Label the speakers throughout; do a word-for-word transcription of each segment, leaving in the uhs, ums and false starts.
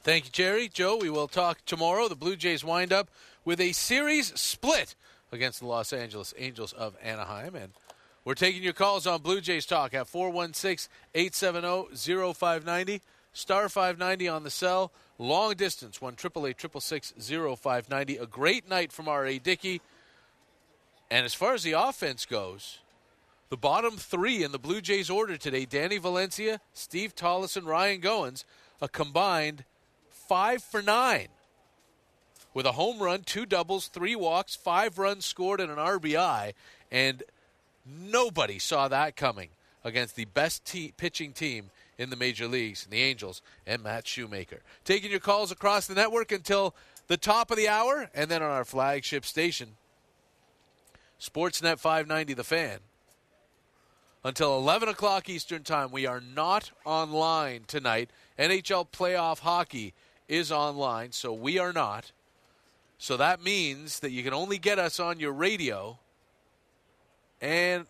Speaker 1: Thank you, Jerry. Joe, we will talk tomorrow. The Blue Jays wind up with a series split against the Los Angeles Angels of Anaheim. And we're taking your calls on Blue Jays Talk at four one six, eight seven zero, zero five nine zero, star five ninety on the cell. Long distance, one eight eight eight six six, zero five nine zero. A great night from R A. Dickey. And as far as the offense goes, the bottom three in the Blue Jays order today, Danny Valencia, Steve Tollefson, Ryan Goins, a combined five for nine. With a home run, two doubles, three walks, five runs scored, and an R B I. And nobody saw that coming against the best te- pitching team in the major leagues, the Angels, and Matt Shoemaker. Taking your calls across the network until the top of the hour, and then on our flagship station, Sportsnet five ninety The Fan. Until eleven o'clock Eastern Time, we are not online tonight. N H L playoff hockey is online, so we are not. So that means that you can only get us on your radio and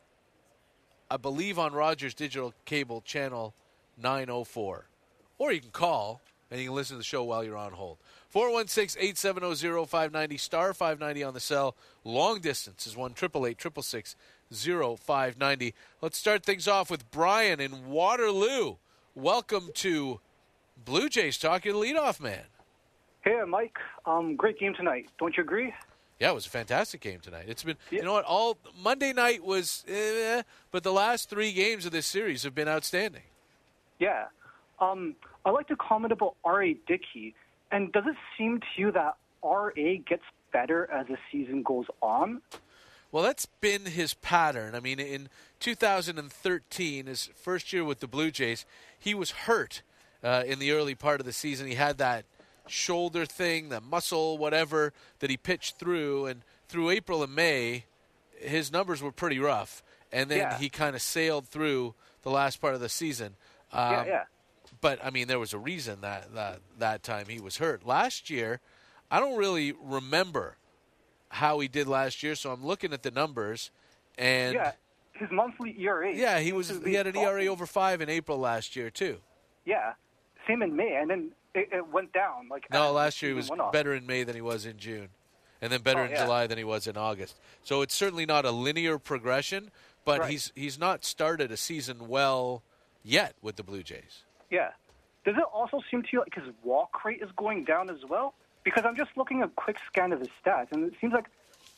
Speaker 1: I believe on Rogers Digital Cable Channel nine oh four. Or you can call and you can listen to the show while you're on hold. four one six, eight seven zero, zero five nine zero, star five ninety on the cell. Long distance is one eight eight eight six six, zero five nine zero. Let's start things off with Brian in Waterloo. Welcome to Blue Jays Talk. You're the leadoff man.
Speaker 2: Hey, Mike. Um, great game tonight. Don't you agree?
Speaker 1: Yeah, it was a fantastic game tonight. It's been,
Speaker 2: yeah.
Speaker 1: you know what, all Monday night was, eh, but the last three games of this series have been outstanding.
Speaker 2: Yeah. Um, I'd like to comment about R A. Dickey. And does it seem to you that R A gets better as the season goes on?
Speaker 1: Well, that's been his pattern. I mean, in two thousand thirteen, his first year with the Blue Jays, he was hurt uh, in the early part of the season. He had that shoulder thing, the muscle, whatever, that he pitched through. And through April and May, his numbers were pretty rough. And then
Speaker 2: yeah.
Speaker 1: he kind of sailed through the last part of the season. Um,
Speaker 2: yeah, yeah.
Speaker 1: But, I mean, there was a reason that, that that time he was hurt. Last year, I don't really remember how he did last year, so I'm looking at the numbers. And
Speaker 2: yeah, his monthly E R A.
Speaker 1: Yeah, he was he had an E R A over five in April last year, too.
Speaker 2: Yeah, same in May, and then it, it went down. Like
Speaker 1: No, last year he was better in May than he was in June, and then better
Speaker 2: oh,
Speaker 1: in
Speaker 2: yeah.
Speaker 1: July than he was in August. So it's certainly not a linear progression, but
Speaker 2: right.
Speaker 1: he's he's not started a season well yet with the Blue Jays.
Speaker 2: Yeah. Does it also seem to you like his walk rate is going down as well? Because I'm just looking at a quick scan of his stats, and it seems like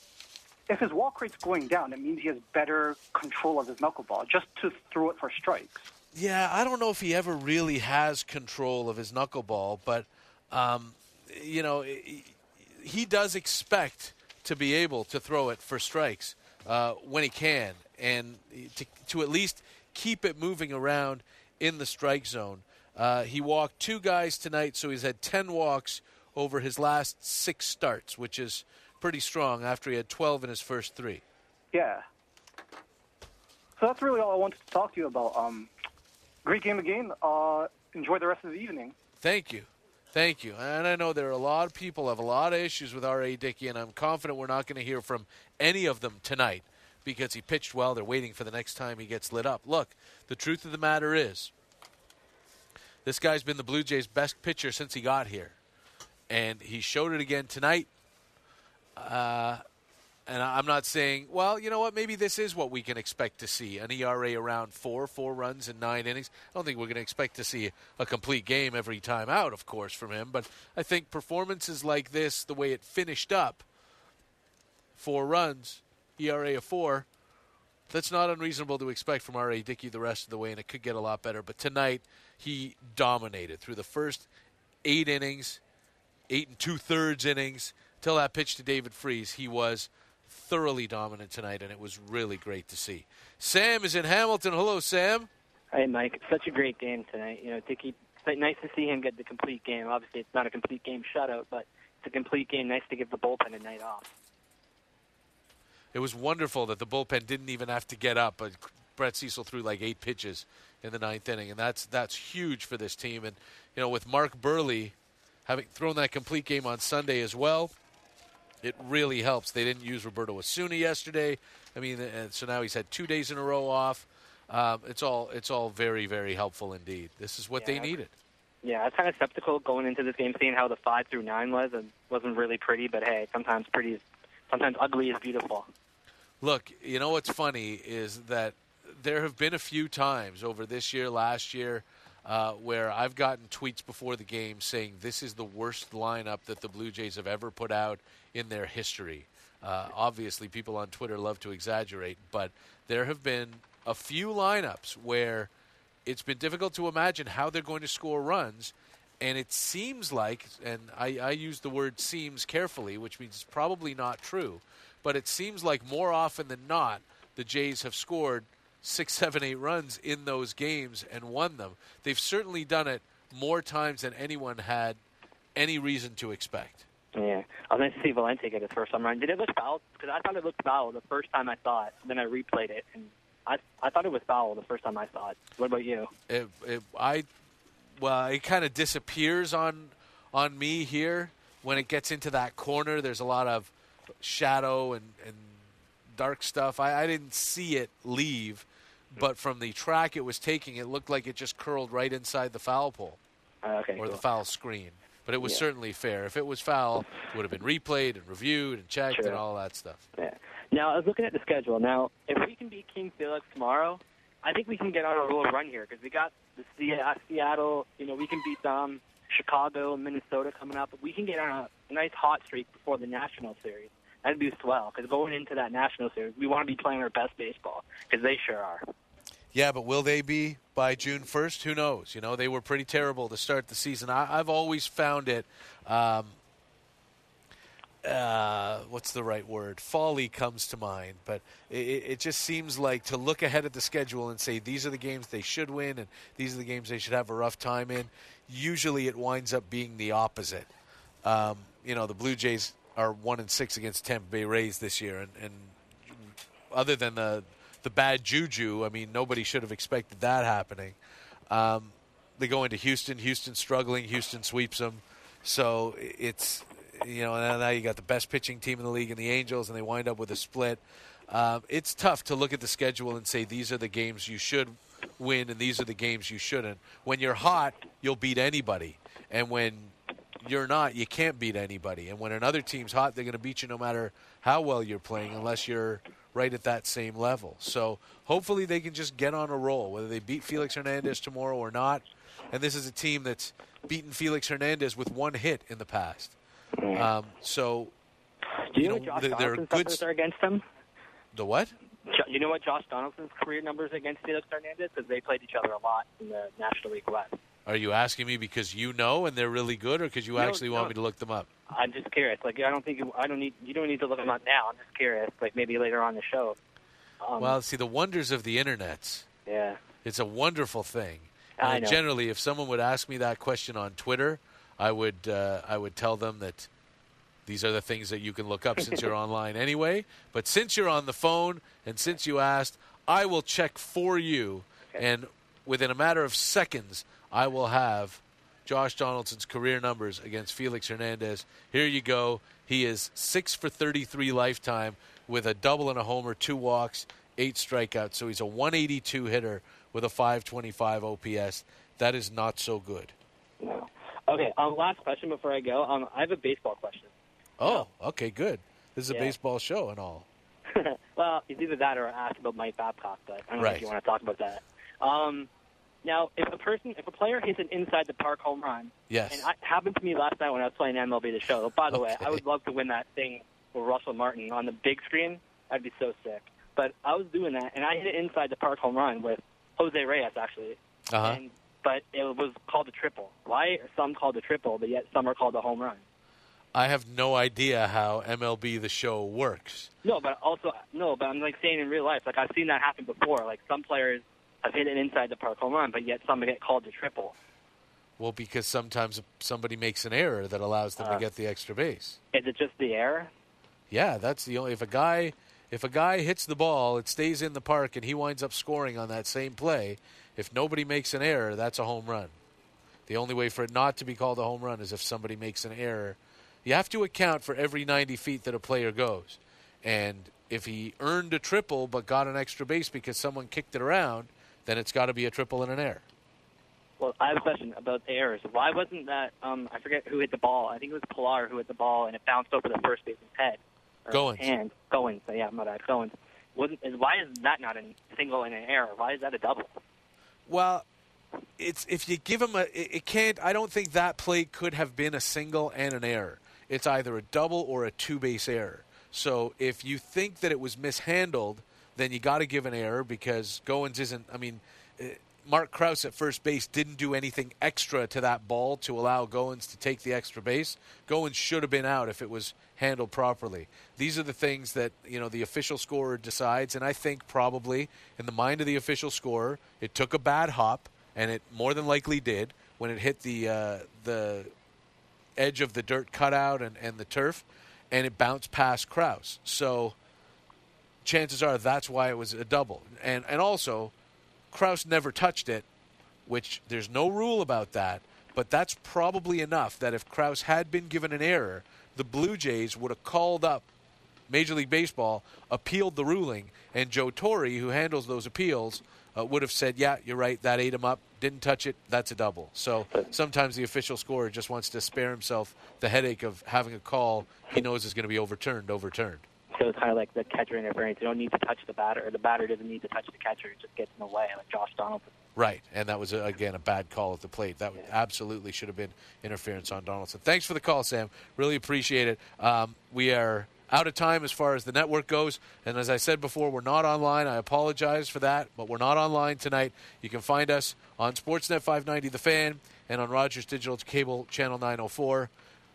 Speaker 2: if his walk rate's going down, it means he has better control of his knuckleball, just to throw it for strikes.
Speaker 1: Yeah, I don't know if he ever really has control of his knuckleball, but, um, you know, he does expect to be able to throw it for strikes uh, when he can, and to, to at least keep it moving around in the strike zone. Uh, he walked two guys tonight, so he's had ten walks over his last six starts, which is pretty strong after he had twelve in his first three.
Speaker 2: Yeah. So that's really all I wanted to talk to you about. Um, great game again. Uh, enjoy the rest of the evening.
Speaker 1: Thank you. Thank you. And I know there are a lot of people who have a lot of issues with R A. Dickey, and I'm confident we're not going to hear from any of them tonight because he pitched well. They're waiting for the next time he gets lit up. Look, the truth of the matter is this guy's been the Blue Jays' best pitcher since he got here. And he showed it again tonight. Uh, and I'm not saying, well, you know what, maybe this is what we can expect to see, an E R A around four, four runs in nine innings. I don't think we're going to expect to see a complete game every time out, of course, from him. But I think performances like this, the way it finished up, four runs, E R A of four, that's not unreasonable to expect from R A. Dickey the rest of the way, and it could get a lot better. But tonight, he dominated through the first eight innings, eight and two-thirds innings, till that pitch to David Freese. He was thoroughly dominant tonight, and it was really great to see. Sam is in Hamilton. Hello, Sam.
Speaker 3: Hey, Mike. Such a great game tonight. You know, Dickey, it's nice to see him get the complete game. Obviously, it's not a complete game shutout, but it's a complete game. Nice to give the bullpen a night off.
Speaker 1: It was wonderful that the bullpen didn't even have to get up. But Brett Cecil threw like eight pitches in the ninth inning, and that's that's huge for this team. And, you know, with Mark Burley having thrown that complete game on Sunday as well, it really helps. They didn't use Roberto Osuna yesterday. I mean, and so now he's had two days in a row off. Um, it's all it's all very, very helpful indeed. This is what
Speaker 3: yeah,
Speaker 1: they
Speaker 3: I
Speaker 1: needed.
Speaker 3: Yeah, I was kind of skeptical going into this game, seeing how the five through nine was. It wasn't really pretty, but hey, sometimes pretty, is, sometimes ugly is beautiful.
Speaker 1: Look, you know what's funny is that there have been a few times over this year, last year, uh, where I've gotten tweets before the game saying this is the worst lineup that the Blue Jays have ever put out in their history. Uh, obviously, people on Twitter love to exaggerate, but there have been a few lineups where it's been difficult to imagine how they're going to score runs, and it seems like, and I, I use the word seems carefully, which means it's probably not true, but it seems like more often than not, the Jays have scored six, seven, eight runs in those games and won them. They've certainly done it more times than anyone had any reason to expect.
Speaker 3: Yeah. I was nice to see Valente get his first home run. Did it look foul? Because I thought it looked foul the first time I saw it. Then I replayed it, and I I thought it was foul the first time I saw it. What about you?
Speaker 1: It, it, I, well, it kind of disappears on on me here when it gets into that corner. There's a lot of shadow and, and dark stuff. I, I didn't see it leave, but from the track it was taking, it looked like it just curled right inside the foul pole
Speaker 3: Uh, okay.
Speaker 1: or
Speaker 3: cool.
Speaker 1: the foul screen. But it was
Speaker 3: Yeah.
Speaker 1: certainly fair. If it was foul, it would have been replayed and reviewed and checked
Speaker 3: Sure.
Speaker 1: and all that stuff.
Speaker 3: Yeah. Now, I was looking at the schedule. Now, if we can beat King Felix tomorrow, I think we can get on a real run here because we got the Se- uh, Seattle, you know, we can beat them, Chicago, Minnesota coming up. We can get on a, a nice hot streak before the National Series. That'd be swell because going into that National Series, we want to be playing our best baseball because they sure are.
Speaker 1: Yeah, but will they be by June first? Who knows? You know, they were pretty terrible to start the season. I, I've always found it, um, uh, what's the right word? Folly comes to mind. But it, it just seems like to look ahead at the schedule and say these are the games they should win and these are the games they should have a rough time in. Usually it winds up being the opposite. Um, you know, the Blue Jays are one and six against Tampa Bay Rays this year, and, and other than the the bad juju, I mean, nobody should have expected that happening. Um, they go into Houston. Houston struggling. Houston sweeps them. So it's, you know, now you got the best pitching team in the league in the Angels, and they wind up with a split. Um, it's tough to look at the schedule and say these are the games you should win and these are the games you shouldn't. When you're hot, you'll beat anybody. And when you're not, you can't beat anybody. And when another team's hot, they're going to beat you no matter how well you're playing unless you're right at that same level. So hopefully they can just get on a roll, whether they beat Felix Hernandez tomorrow or not. And this is a team that's beaten Felix Hernandez with one hit in the past. Um, so,
Speaker 3: Do you,
Speaker 1: you
Speaker 3: know,
Speaker 1: know,
Speaker 3: what Josh
Speaker 1: they're, they're
Speaker 3: Donaldson's
Speaker 1: good.
Speaker 3: numbers are against him?
Speaker 1: The what?
Speaker 3: Jo- You know what Josh Donaldson's career numbers against Felix Hernandez? Because they played each other a lot in the National League West.
Speaker 1: Are you asking me because you know and they're really good, or because you
Speaker 3: No,
Speaker 1: actually want
Speaker 3: no.
Speaker 1: me to look them up?
Speaker 3: I'm just curious. Like, I don't think you, I don't need you don't need to look them up now. I'm just curious. Like maybe later on in the show. Um,
Speaker 1: Well, see, the wonders of the internet.
Speaker 3: yeah.
Speaker 1: It's a wonderful thing.
Speaker 3: I
Speaker 1: And
Speaker 3: know.
Speaker 1: generally, if someone would ask me that question on Twitter, I would uh, I would tell them that these are the things that you can look up since you're online anyway. But since you're on the phone and since you asked, I will check for you.
Speaker 3: Okay.
Speaker 1: And within a matter of seconds, I will have Josh Donaldson's career numbers against Felix Hernandez. Here you go. He is six for thirty-three lifetime with a double and a homer, two walks, eight strikeouts. So he's a one eighty-two hitter with a five twenty-five O P S. That is not so good.
Speaker 3: No. Okay. Um, last question before I go. Um, I have a baseball question.
Speaker 1: Oh, okay, good. This is a
Speaker 3: Yeah.
Speaker 1: baseball show and all.
Speaker 3: Well, it's either that or ask about Mike Babcock, but I don't know
Speaker 1: Right.
Speaker 3: if you want to talk about that. Um, now, if a person, if a player hits an inside the park home run,
Speaker 1: Yes.
Speaker 3: and it happened to me last night when I was playing M L B The Show. By the way,
Speaker 1: Okay.
Speaker 3: I would love to win that thing with Russell Martin on the big screen. That'd be so sick. But I was doing that, and I hit it inside the park home run with Jose Reyes, actually.
Speaker 1: Uh-huh.
Speaker 3: And, but it was called a triple. Why are some called a triple, but yet some are called a home run?
Speaker 1: I have no idea how M L B The Show works.
Speaker 3: No, but also no, but I'm like saying in real life, like I've seen that happen before. Like some players have hit an inside the park home run, but yet some get called a triple.
Speaker 1: Well, because sometimes somebody makes an error that allows them
Speaker 3: Uh,
Speaker 1: to get the extra base.
Speaker 3: Is it just the error?
Speaker 1: Yeah, that's the only. If a guy, if a guy hits the ball, it stays in the park, and he winds up scoring on that same play. If nobody makes an error, that's a home run. The only way for it not to be called a home run is if somebody makes an error. You have to account for every ninety feet that a player goes, and if he earned a triple but got an extra base because someone kicked it around, then it's got to be a triple and an error.
Speaker 3: Well, I have a question about the errors. Why wasn't that, um, I forget who hit the ball. I think it was Pilar who hit the ball, and it bounced over the first baseman's head.
Speaker 1: Goins.
Speaker 3: And Goins, yeah, my bad, Goins. Wasn't, why is that not a single and an error? Why is that a double?
Speaker 1: Well, it's if you give him a, it, it can't, I don't think that play could have been a single and an error. It's either a double or a two-base error. So if you think that it was mishandled, then you got to give an error because Goins isn't, I mean, uh, Mark Krause at first base didn't do anything extra to that ball to allow Goins to take the extra base. Goins should have been out if it was handled properly. These are the things that, you know, the official scorer decides, and I think probably in the mind of the official scorer, it took a bad hop, and it more than likely did when it hit the uh, the edge of the dirt cutout and, and the turf, and it bounced past Krause. So chances are that's why it was a double. And and also, Krause never touched it, which there's no rule about that, but that's probably enough that if Krause had been given an error, the Blue Jays would have called up Major League Baseball, appealed the ruling, and Joe Torre, who handles those appeals, uh, would have said, yeah, you're right, that ate him up, didn't touch it, that's a double. So sometimes the official scorer just wants to spare himself the headache of having a call he knows is going to be overturned, overturned.
Speaker 3: So it's kind of like the catcher interference. You don't need to touch the batter, or the batter doesn't need to touch the catcher. It just gets in the way, like Josh Donaldson.
Speaker 1: Right, and that was, a, again, a bad call at the plate. That yeah. absolutely should have been interference on Donaldson. Thanks for the call, Sam. Really appreciate it. Um, we are out of time as far as the network goes, and as I said before, we're not online. I apologize for that, but we're not online tonight. You can find us on Sportsnet five ninety The Fan and on Rogers Digital Cable Channel nine oh four.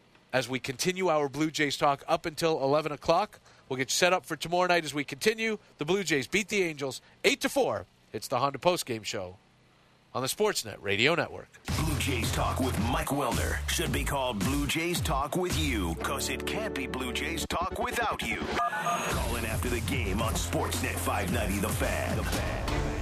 Speaker 1: As we continue our Blue Jays talk up until eleven o'clock, we'll get set up for tomorrow night as we continue. The Blue Jays beat the Angels eight to four. It's the Honda Postgame Show on the Sportsnet Radio Network.
Speaker 4: Blue Jays Talk with Mike Wilner should be called Blue Jays Talk with You, because it can't be Blue Jays Talk without you. Call in after the game on Sportsnet five ninety The Fan. The Fan.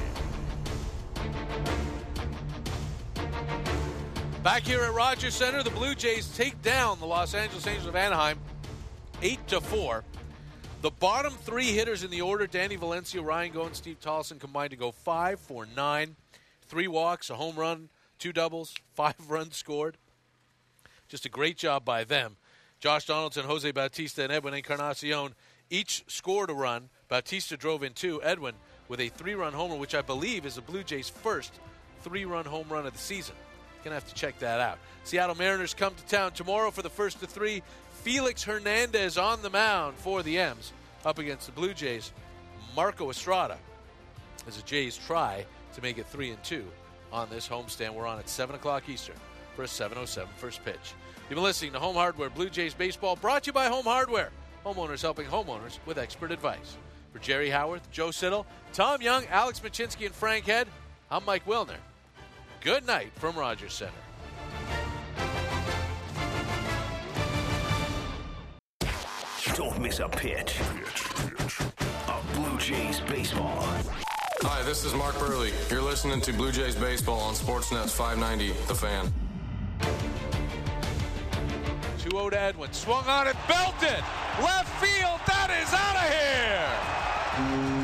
Speaker 1: Back here at Rogers Center, the Blue Jays take down the Los Angeles Angels of Anaheim eight to four. The bottom three hitters in the order, Danny Valencia, Ryan Goins, Steve Tolson, combined to go five for nine. Three walks, a home run, two doubles, five runs scored. Just a great job by them. Josh Donaldson, Jose Bautista, and Edwin Encarnacion each scored a run. Bautista drove in two. Edwin with a three-run homer, which I believe is the Blue Jays' first three-run home run of the season. Going to have to check that out. Seattle Mariners come to town tomorrow for the first of three. Felix Hernandez on the mound for the M's up against the Blue Jays. Marco Estrada as the Jays try to make it three and two on this homestand. We're on at seven o'clock Eastern for a seven oh seven first pitch. You've been listening to Home Hardware Blue Jays Baseball, brought to you by Home Hardware. Homeowners helping homeowners with expert advice. For Jerry Howarth, Joe Siddle, Tom Young, Alex Machinsky, and Frank Head, I'm Mike Wilner. Good night from Rogers Center.
Speaker 4: Don't miss a pitch of Blue Jays baseball.
Speaker 5: Hi, this is Mark Burley. You're listening to Blue Jays Baseball on Sportsnet five ninety The Fan.
Speaker 1: two oh to Edwin. Swung on it, belted! Left field, that is out of here!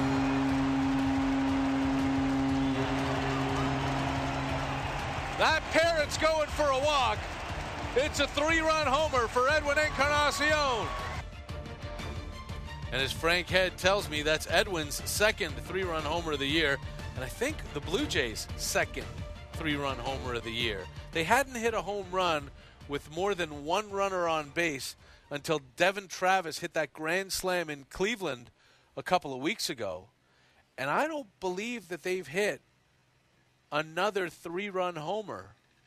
Speaker 1: That parrot's going for a walk. It's a three-run homer for Edwin Encarnacion. And as Frank Head tells me, that's Edwin's second three-run homer of the year. And I think the Blue Jays' second three-run homer of the year. They hadn't hit a home run with more than one runner on base until Devin Travis hit that grand slam in Cleveland a couple of weeks ago. And I don't believe that they've hit another three-run homer.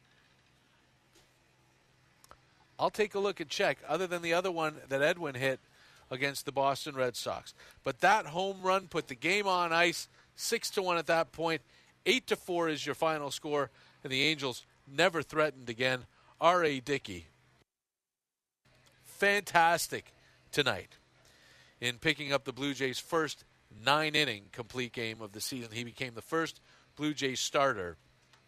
Speaker 1: I'll take a look and check, other than the other one that Edwin hit against the Boston Red Sox. But that home run put the game on ice, six to one at that point. eight to four is your final score, and the Angels never threatened again. R A. Dickey, fantastic tonight in picking up the Blue Jays' first nine-inning complete game of the season. He became the first Blue Jays starter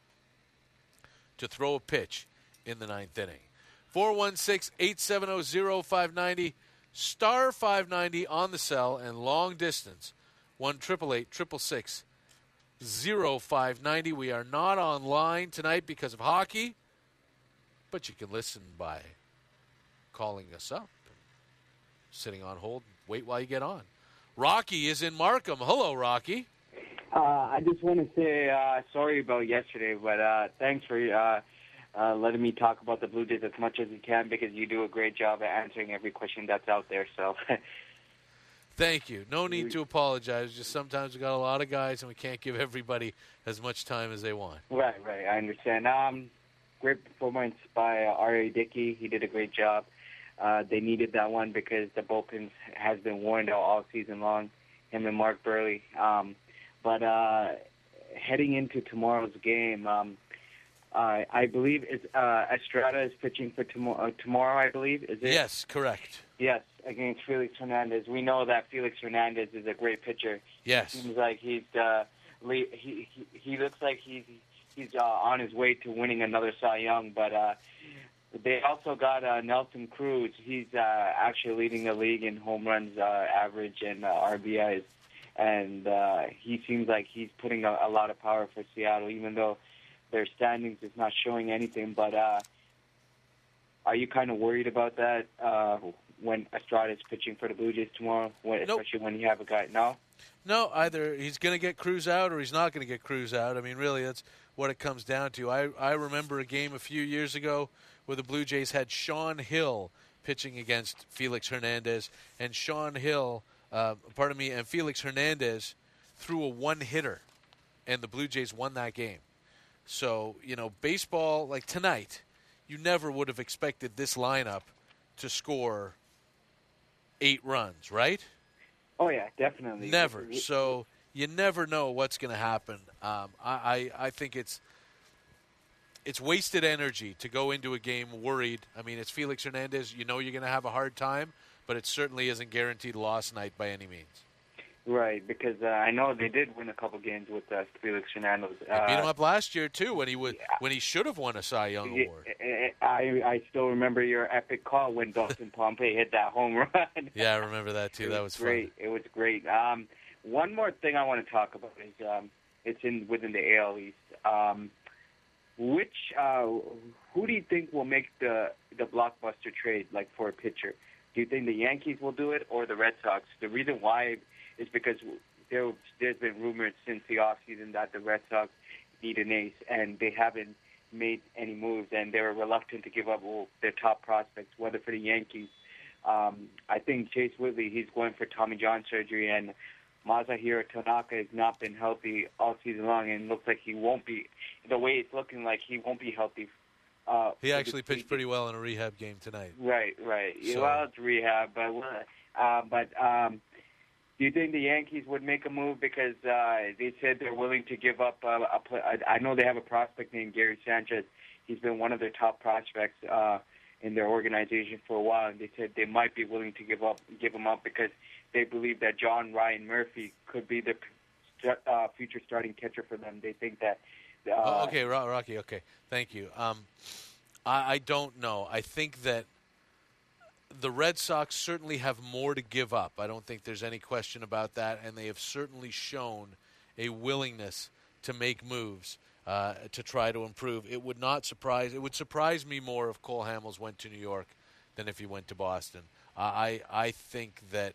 Speaker 1: to throw a pitch in the ninth inning. four one six, eight seven zero, zero five nine zero, star five ninety on the cell, and long distance, one eight eight eight, six six six, oh five nine oh. We are not online tonight because of hockey, but you can listen by calling us up, sitting on hold, wait while you get on. Rocky is in Markham. Hello, Rocky.
Speaker 6: Uh, I just want to say uh, sorry about yesterday, but uh, thanks for uh, uh, letting me talk about the Blue Jays as much as you can, because you do a great job at answering every question that's out there. So,
Speaker 1: thank you. No need to apologize. Just sometimes we got a lot of guys, and we can't give everybody as much time as they want.
Speaker 6: Right, right. I understand. Um, great performance by uh, R A. Dickey. He did a great job. Uh, they needed that one because the bullpen has been worn out all season long. Him and Mark Burley. Um, But uh, heading into tomorrow's game, um, uh, I believe is uh, Estrada is pitching for tomorrow. Uh, tomorrow, I believe, is it?
Speaker 1: Yes, correct.
Speaker 6: Yes, against Felix Hernandez. We know that Felix Hernandez is a great pitcher.
Speaker 1: Yes.
Speaker 6: It seems like he's uh, he, he he looks like he's he's uh, on his way to winning another Cy Young. But uh, they also got uh, Nelson Cruz. He's uh, actually leading the league in home runs uh, average and uh, R B Is. And uh, he seems like he's putting a, a lot of power for Seattle, even though their standings is not showing anything. But uh, are you kind of worried about that uh, when Estrada is pitching for the Blue Jays tomorrow, when,
Speaker 1: Nope.
Speaker 6: especially when you have a guy? No?
Speaker 1: No, either he's going to get Cruz out or he's not going to get Cruz out. I mean, really, that's what it comes down to. I, I remember a game a few years ago where the Blue Jays had Sean Hill pitching against Felix Hernandez, and Sean Hill – Uh, pardon me, and Felix Hernandez threw a one-hitter, and the Blue Jays won that game. So, you know, baseball, like tonight, you never would have expected this lineup to score eight runs, right?
Speaker 6: Oh, yeah, definitely.
Speaker 1: Never. So you never know what's going to happen. Um, I, I, I think it's it's wasted energy to go into a game worried. I mean, it's Felix Hernandez. You know you're going to have a hard time, but it certainly isn't guaranteed loss night by any means.
Speaker 6: Right, because uh, I know they did win a couple games with uh, Felix Hernandez.
Speaker 1: They beat him
Speaker 6: Uh,
Speaker 1: up last year too, when he would
Speaker 6: yeah.
Speaker 1: when he should have won a Cy Young award.
Speaker 6: I I still remember your epic call when Dustin Pompey hit that home run.
Speaker 1: Yeah, I remember that too.
Speaker 6: It
Speaker 1: That was
Speaker 6: great.
Speaker 1: fun.
Speaker 6: It was great. Um, one more thing I want to talk about is um, it's in within the A L East. Um, which uh, who do you think will make the the blockbuster trade, like for a pitcher? Do you think the Yankees will do it or the Red Sox? The reason why is because there, there's been rumors since the offseason that the Red Sox need an ace, and they haven't made any moves, and they're reluctant to give up well, their top prospects, whether for the Yankees. Um, I think Chase Whitley, he's going for Tommy John surgery, and Masahiro Tanaka has not been healthy all season long, and looks like he won't be. The way it's looking like he won't be healthy. Uh,
Speaker 1: He actually pitched pretty well in a rehab game tonight.
Speaker 6: Right, right.
Speaker 1: So-
Speaker 6: Well, it's rehab, but uh, but um, do you think the Yankees would make a move because uh, they said they're willing to give up uh, a play? I know they have a prospect named Gary Sanchez. He's been one of their top prospects uh, in their organization for a while, and they said they might be willing to give up give him up because they believe that John Ryan Murphy could be the uh, future starting catcher for them. They think that. Uh,
Speaker 1: oh, okay, Ro- Rocky. Okay, thank you. Um, I, I don't know. I think that the Red Sox certainly have more to give up. I don't think there's any question about that, and they have certainly shown a willingness to make moves uh, to try to improve. It would not surprise. It would surprise me more if Cole Hamels went to New York than if he went to Boston. Uh, I I think that.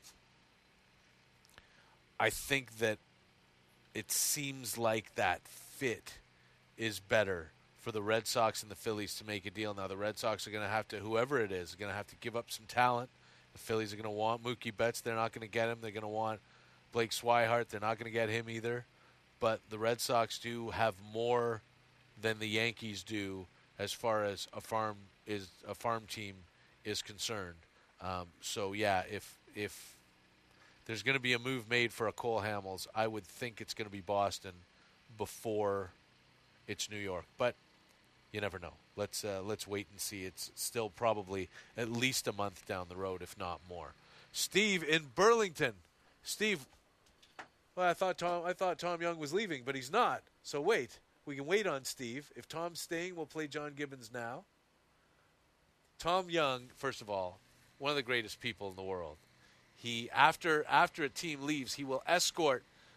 Speaker 1: I think that it seems like that fit is better for the Red Sox and the Phillies to make a deal. Now, the Red Sox are going to have to, whoever it is, are going to have to give up some talent. The Phillies are going to want Mookie Betts. They're not going to get him. They're going to want Blake Swihart. They're not going to get him either. But the Red Sox do have more than the Yankees do as far as a farm is a farm team is concerned. Um, so, yeah, if if there's going to be a move made for a Cole Hamels, I would think it's going to be Boston before it's New York. But you never know. Let's uh, let's wait and see. It's still probably at least a month down the road, if not more. Steve in Burlington. Steve, well, I thought Tom I thought Tom Young was leaving, but he's not. So wait, we can wait on Steve. If Tom's staying, we'll play John Gibbons now. Tom Young, first of all, one of the greatest people in the world. He after after a team leaves, he will escort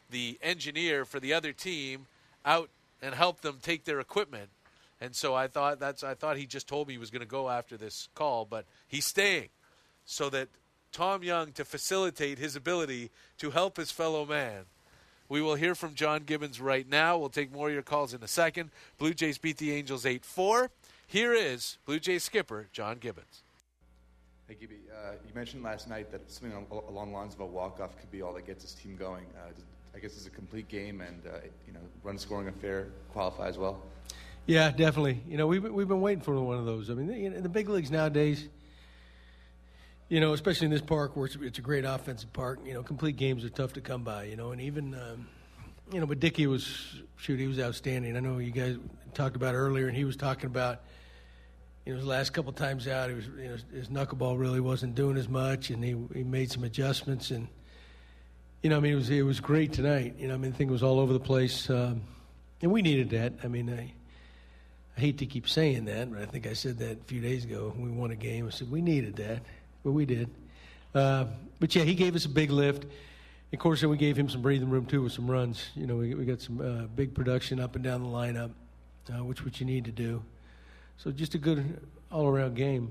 Speaker 1: the engineer for the other team out and help them take their equipment. And so I thought that's I thought he just told me he was going to go after this call, but he's staying so that Tom Young to facilitate his ability to help his fellow man. We will hear from John Gibbons right now. We'll take more of your calls in a second. Blue Jays beat the Angels eight four. Here is Blue Jays skipper John Gibbons.
Speaker 7: Hey, Gibby, uh, you mentioned last night that something along the lines of a walk-off could be all that gets this team going. Uh, I guess it's a complete game, and uh, you know, run scoring affair qualify as well.
Speaker 8: Yeah, definitely. You know, we've we've been waiting for one of those. I mean, in the, the big leagues nowadays, you know, especially in this park where it's, it's a great offensive park, you know, complete games are tough to come by. You know, and even um, you know, but Dickey was shoot, he was outstanding. I know you guys talked about it earlier, and he was talking about, you know, his last couple of times out, he was, you know, his knuckleball really wasn't doing as much, and he he made some adjustments, and you know, I mean, it was it was great tonight. You know, I mean, the thing was all over the place, um, and we needed that. I mean, I. I hate to keep saying that, but I think I said that a few days ago when we won a game. I said we needed that, but we did. Uh, but, yeah, he gave us a big lift. Of course, then we gave him some breathing room, too, with some runs. You know, we, we got some uh, big production up and down the lineup, uh, which what you need to do. So just a good all-around game.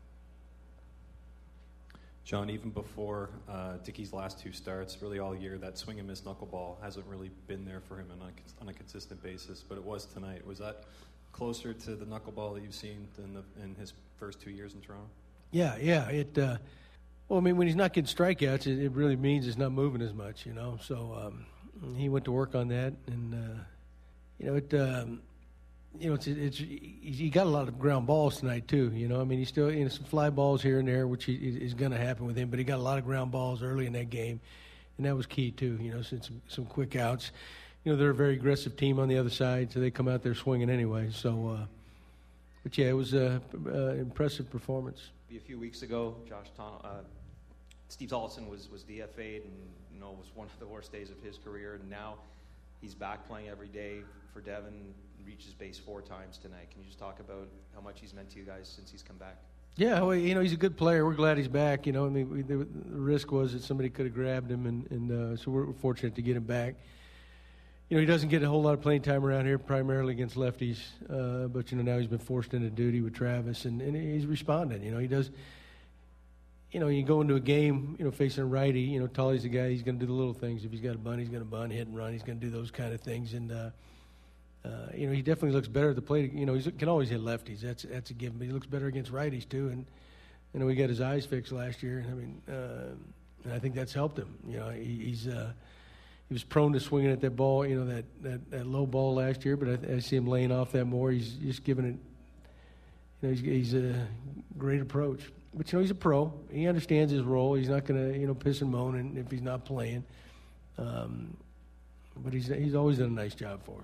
Speaker 9: John, even before uh, Dickey's last two starts, really all year, that swing and miss knuckleball hasn't really been there for him on a, on a consistent basis, but it was tonight. Was that closer to the knuckleball that you've seen than the, in his first two years in Toronto?
Speaker 8: Yeah, yeah. It. Uh, well, I mean, when he's not getting strikeouts, it, it really means it's not moving as much, you know. So um, he went to work on that, and uh, you know, it. Um, you know, it's it's he got a lot of ground balls tonight too. You know, I mean, he still you know some fly balls here and there, which he, is going to happen with him. But he got a lot of ground balls early in that game, and that was key too. You know, some some quick outs. You know, they're a very aggressive team on the other side, so they come out there swinging anyway. So, uh, but yeah, it was an impressive performance.
Speaker 10: A few weeks ago, Josh Tom, uh, Steve Tollefson was was D F A'd, and you know, it was one of the worst days of his career. And now he's back playing every day for Devon. Reaches base four times tonight. Can you just talk about how much he's meant to you guys since he's come back?
Speaker 8: Yeah, well, you know, he's a good player. We're glad he's back. You know, I mean, we, the, the risk was that somebody could have grabbed him, and, and uh, so we're fortunate to get him back. You know, he doesn't get a whole lot of playing time around here, primarily against lefties. Uh, but, you know, now he's been forced into duty with Travis, and, and he's responding. You know, he does, you know, you go into a game, you know, facing a righty, you know, Tully's the guy, he's going to do the little things. If he's got a bunt, he's going to bunt, hit and run. He's going to do those kind of things. And, uh, uh, you know, he definitely looks better at the plate. You know, he can always hit lefties. That's that's a given. But he looks better against righties, too. And, you know, he got his eyes fixed last year. I mean, uh, and I think that's helped him. You know, he, he's uh, – he was prone to swinging at that ball, you know, that, that, that low ball last year, but I, I see him laying off that more. He's just giving it, you know, he's, he's a great approach. But, you know, he's a pro. He understands his role. He's not going to, you know, piss and moan if he's not playing. Um, but he's he's always done a nice job for us.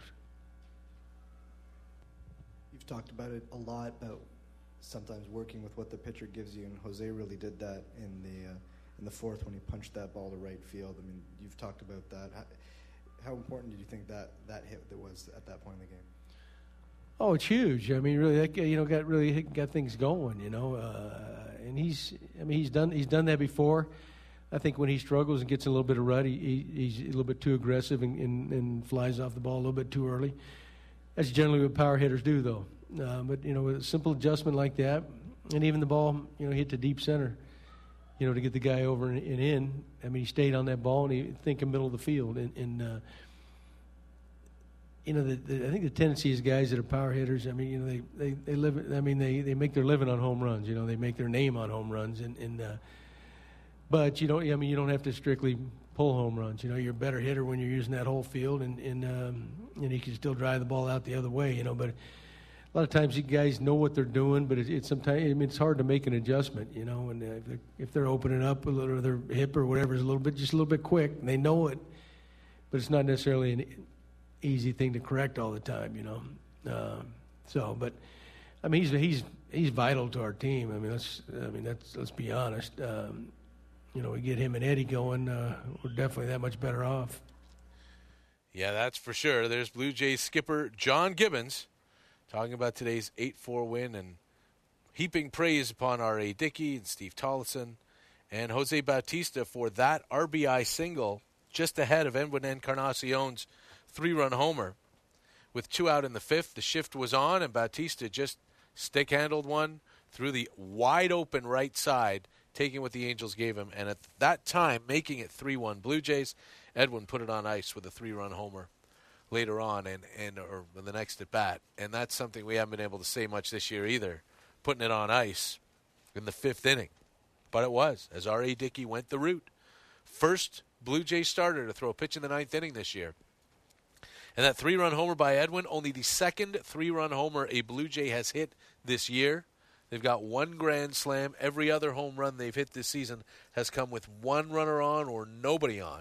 Speaker 11: You've talked about it a lot, about sometimes working with what the pitcher gives you, and Jose really did that in the uh, – in the fourth when he punched that ball to right field. I mean, you've talked about that. How, how important did you think that, that hit that was at that point in the game?
Speaker 8: Oh, it's huge. I mean, really, that, you know, got really got things going. You know, uh, and he's, I mean, he's done he's done that before. I think when he struggles and gets a little bit of rut, he, he, he's a little bit too aggressive and, and, and flies off the ball a little bit too early. That's generally what power hitters do, though. Uh, but you know, with a simple adjustment like that, and even the ball, you know, hit to deep center. You know, to get the guy over and, and in. I mean, he stayed on that ball, and he think in the middle of the field. And, and uh, you know, the, the, I think the tendency is guys that are power hitters. I mean, you know, they, they, they live. I mean, they, they make their living on home runs. You know, they make their name on home runs. And, and uh, but you don't. I mean, you don't have to strictly pull home runs. You know, you're a better hitter when you're using that whole field, and and um, and you can still drive the ball out the other way. You know, but. A lot of times you guys know what they're doing, but it, it's sometimes I mean it's hard to make an adjustment, you know. And if they're, if they're opening up a little, or their hip or whatever is a little bit, just a little bit quick, and they know it, but it's not necessarily an easy thing to correct all the time, you know. Uh, so, but I mean, he's he's he's vital to our team. I mean, let's I mean that's let's be honest. Um, you know, we get him and Eddie going, uh, we're definitely that much better off.
Speaker 1: Yeah, that's for sure. There's Blue Jays skipper John Gibbons. Talking about today's eight four win and heaping praise upon R A. Dickey and Steve Tollefson and Jose Bautista for that R B I single just ahead of Edwin Encarnacion's three-run homer. With two out in the fifth, the shift was on, and Bautista just stick-handled one through the wide-open right side, taking what the Angels gave him, and at that time, making it three one Blue Jays. Edwin put it on ice with a three-run homer later on, and, and or the next at bat, and that's something we haven't been able to say much this year either, putting it on ice in the fifth inning. But it was, as R A. Dickey went the route. First Blue Jays starter to throw a pitch in the ninth inning this year. And that three-run homer by Edwin, only the second three-run homer a Blue Jay has hit this year. They've got one grand slam. Every other home run they've hit this season has come with one runner on or nobody on.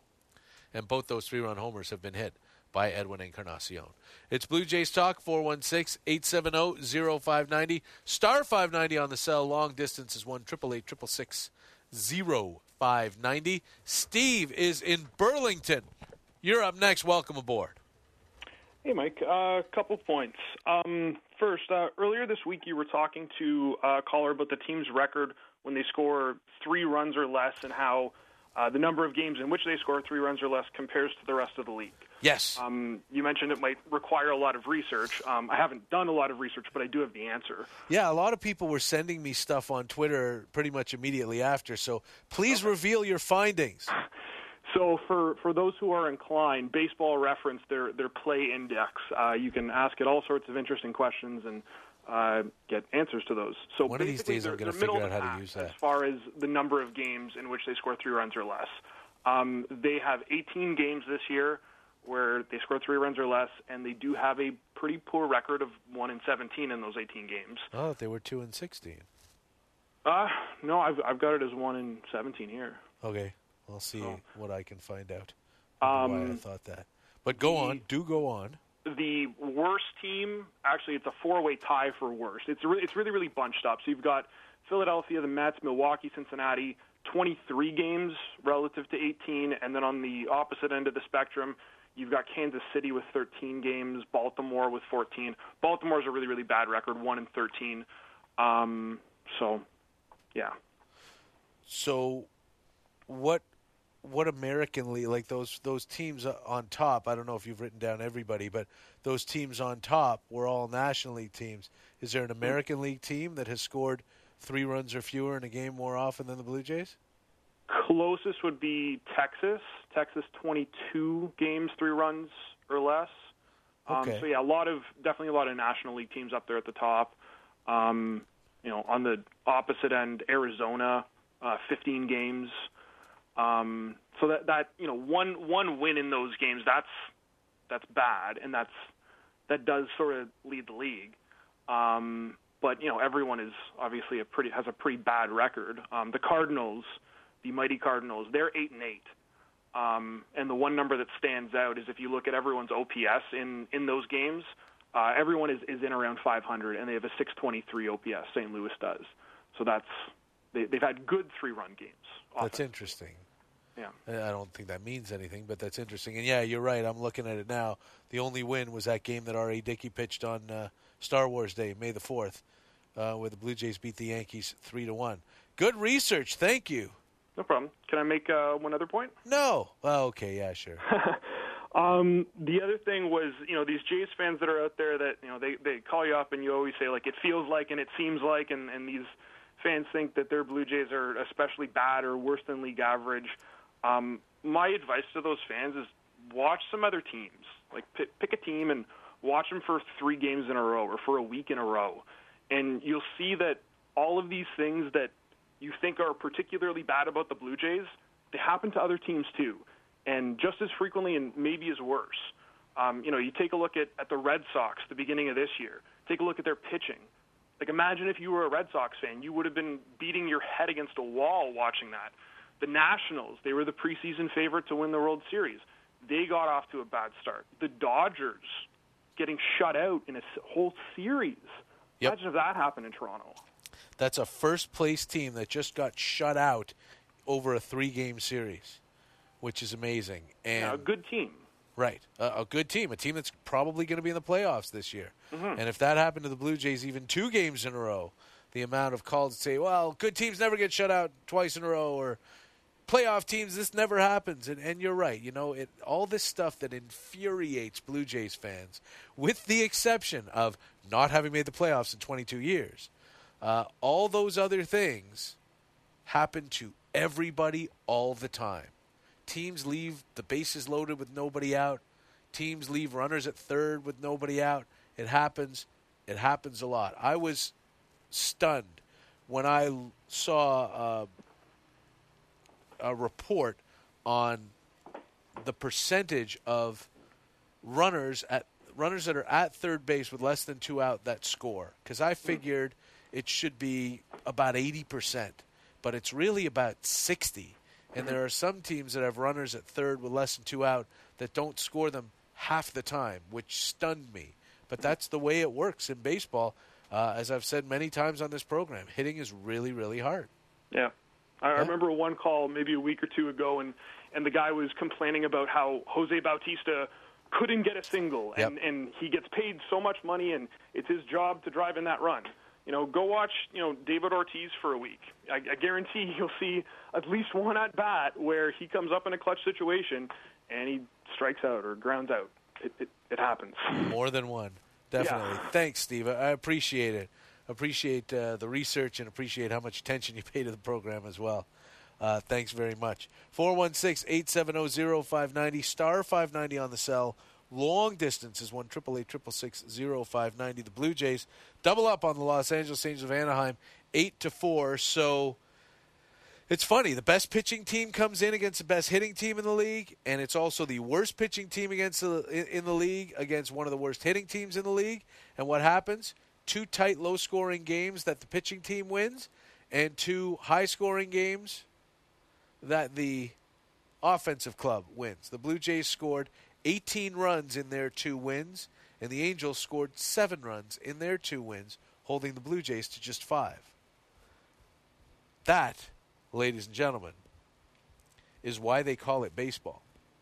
Speaker 1: And both those three-run homers have been hit by Edwin Encarnacion. It's Blue Jays Talk, four one six, eight seven zero, zero five nine zero. Star five ninety on the cell. Long distance is one eight eight eight, six six six, zero five nine zero. Steve is in Burlington. You're up next. Welcome aboard.
Speaker 12: Hey, Mike. A uh, couple points. Um, first, uh, earlier this week you were talking to a caller about the team's record when they score three runs or less and how uh, the number of games in which they score three runs or less compares to the rest of the league.
Speaker 1: Yes.
Speaker 12: Um, you mentioned it might require a lot of research. Um, I haven't done a lot of research, but I do have the answer.
Speaker 1: Yeah, a lot of people were sending me stuff on Twitter pretty much immediately after, so please okay. reveal your findings.
Speaker 12: So for, for those who are inclined, Baseball Reference, their their play index, uh, you can ask it all sorts of interesting questions and uh, get answers to those. So
Speaker 1: one of these days I'm going to figure out how to use that.
Speaker 12: As far as the number of games in which they score three runs or less. Um, they have eighteen games this year where they score three runs or less, and they do have a pretty poor record of one and seventeen in those eighteen games.
Speaker 1: Oh, they were two and sixteen.
Speaker 12: Uh, no, I've I've got it as one and seventeen here.
Speaker 1: Okay. I'll see oh. what I can find out.
Speaker 12: Um,
Speaker 1: why I thought that. But go
Speaker 12: the,
Speaker 1: on. Do go on.
Speaker 12: The worst team, actually, it's a four-way tie for worst. It's really, it's really, really bunched up. So you've got Philadelphia, the Mets, Milwaukee, Cincinnati, twenty-three games relative to eighteen. And then on the opposite end of the spectrum, you've got Kansas City with thirteen games, Baltimore with fourteen. Baltimore's a really, really bad record, one and thirteen. Um, so, yeah.
Speaker 1: So what... What American League, like those those teams on top, I don't know if you've written down everybody, but those teams on top were all National League teams. Is there an American League team that has scored three runs or fewer in a game more often than the Blue Jays?
Speaker 12: Closest would be Texas. Texas, twenty-two games, three runs or less.
Speaker 1: Okay.
Speaker 12: Um, so, yeah, a lot of definitely a lot of National League teams up there at the top. Um, you know, on the opposite end, Arizona, uh, fifteen games. Um, so that, that, you know, one, one win in those games, that's, that's bad. And that's, that does sort of lead the league. Um, but, you know, everyone is obviously a pretty, has a pretty bad record. Um, the Cardinals, the mighty Cardinals, they're eight and eight. Um, and the one number that stands out is if you look at everyone's O P S in, in those games, uh, everyone is, is in around five hundred and they have a six twenty-three O P S. Saint Louis does. So that's, they, they've had good three run games. Often.
Speaker 1: That's interesting.
Speaker 12: Yeah.
Speaker 1: I don't think that means anything, but that's interesting. And, yeah, you're right. I'm looking at it now. The only win was that game that R A. Dickey pitched on uh, Star Wars Day, May the fourth, uh, where the Blue Jays beat the Yankees three to one. Good research. Thank you.
Speaker 12: No problem. Can I make uh, one other point?
Speaker 1: No. Oh, okay. Yeah, sure.
Speaker 12: um, the other thing was, you know, these Jays fans that are out there that, you know, they, they call you up and you always say, like, it feels like and it seems like, and, and these fans think that their Blue Jays are especially bad or worse than league average. Um, my advice to those fans is watch some other teams. Like pick, pick a team and watch them for three games in a row or for a week in a row. And you'll see that all of these things that you think are particularly bad about the Blue Jays, they happen to other teams too. And just as frequently and maybe as worse. Um, you know, you take a look at, at the Red Sox the beginning of this year. Take a look at their pitching. Like imagine if you were a Red Sox fan, you would have been beating your head against a wall watching that. The Nationals, they were the preseason favorite to win the World Series. They got off to a bad start. The Dodgers getting shut out in a whole series. Yep. Imagine if that happened in Toronto.
Speaker 1: That's a first-place team that just got shut out over a three-game series, which is amazing. And
Speaker 12: yeah, a good team.
Speaker 1: Right. A, a good team, a team that's probably going to be in the playoffs this year.
Speaker 12: Mm-hmm.
Speaker 1: And if that happened to the Blue Jays even two games in a row, the amount of calls that say, well, good teams never get shut out twice in a row, or playoff teams, this never happens. And, and you're right. You know, it, all this stuff that infuriates Blue Jays fans, with the exception of not having made the playoffs in twenty-two years, uh, all those other things happen to everybody all the time. Teams leave the bases loaded with nobody out. Teams leave runners at third with nobody out. It happens. It happens a lot. I was stunned when I saw uh, a report on the percentage of runners at runners that are at third base with less than two out that score. Because I figured it should be about eighty percent, but it's really about sixty. And there are some teams that have runners at third with less than two out that don't score them half the time, which stunned me. But that's the way it works in baseball. Uh, as I've said many times on this program, hitting is really, really hard.
Speaker 12: Yeah. I
Speaker 1: Yeah.
Speaker 12: remember one call maybe a week or two ago, and, and the guy was complaining about how Jose Bautista couldn't get a single, and,
Speaker 1: Yep.
Speaker 12: and he gets paid so much money, and it's his job to drive in that run. You know, go watch, you know, David Ortiz for a week. I, I guarantee you'll see at least one at bat where he comes up in a clutch situation and he strikes out or grounds out. It it, it happens.
Speaker 1: More than one. Definitely.
Speaker 12: Yeah.
Speaker 1: Thanks, Steve. I appreciate it. Appreciate uh, the research and appreciate how much attention you pay to the program as well. Uh, thanks very much. four one six, eight seven zero, zero five nine zero, star five ninety on the cell. Long distance is one eight eight eight, six six, zero five nine zero. The Blue Jays double up on the Los Angeles Angels of Anaheim, eight to four. So it's funny. The best pitching team comes in against the best hitting team in the league, and it's also the worst pitching team against the, in the league against one of the worst hitting teams in the league. And what happens? Two tight, low-scoring games that the pitching team wins, and two high-scoring games that the offensive club wins. The Blue Jays scored eighteen runs in their two wins, and the Angels scored seven runs in their two wins, holding the Blue Jays to just five. That, ladies and gentlemen, is why they call it baseball.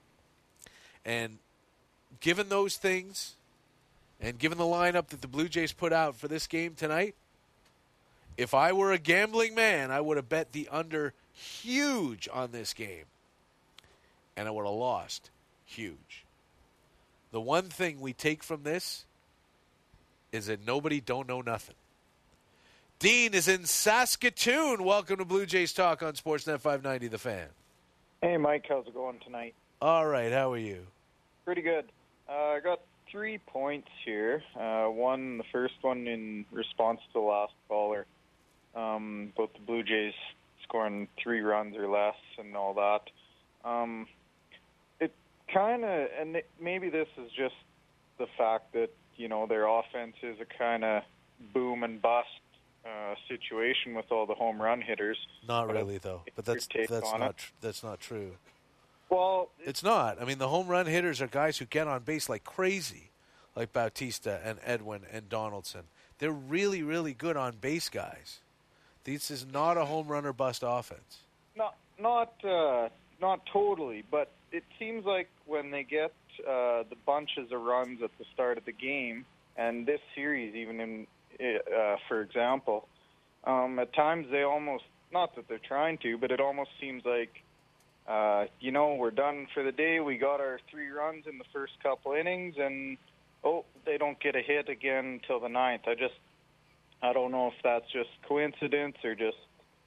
Speaker 1: And given those things, and given the lineup that the Blue Jays put out for this game tonight, if I were a gambling man, I would have bet the under huge on this game. And I would have lost huge. The one thing we take from this is that nobody don't know nothing. Dean is in Saskatoon. Welcome to Blue Jays Talk on Sportsnet five ninety The Fan.
Speaker 13: Hey, Mike. How's it going tonight?
Speaker 1: All right. How are you?
Speaker 13: Pretty good. Uh, I got three points here. Uh, one, the first one in response to the last caller, um, about the Blue Jays scoring three runs or less and all that. Um, it kind of, and it, maybe this is just the fact that, you know, their offense is a kind of boom and bust uh, situation with all the home run hitters.
Speaker 1: Not really, though. But that's that's
Speaker 13: on
Speaker 1: not
Speaker 13: it?
Speaker 1: tr- that's not true.
Speaker 13: Well,
Speaker 1: It's not. I mean, the home run hitters are guys who get on base like crazy, like Bautista and Edwin and Donaldson. They're really, really good on base guys. This is not a home run or bust offense.
Speaker 13: Not not uh, not totally, but it seems like when they get uh, the bunches of runs at the start of the game, and this series, even in uh, for example, um, at times they almost, not that they're trying to, but it almost seems like, uh, you know, we're done for the day. We got our three runs in the first couple innings, and oh, they don't get a hit again until the ninth. I just, I don't know if that's just coincidence or just.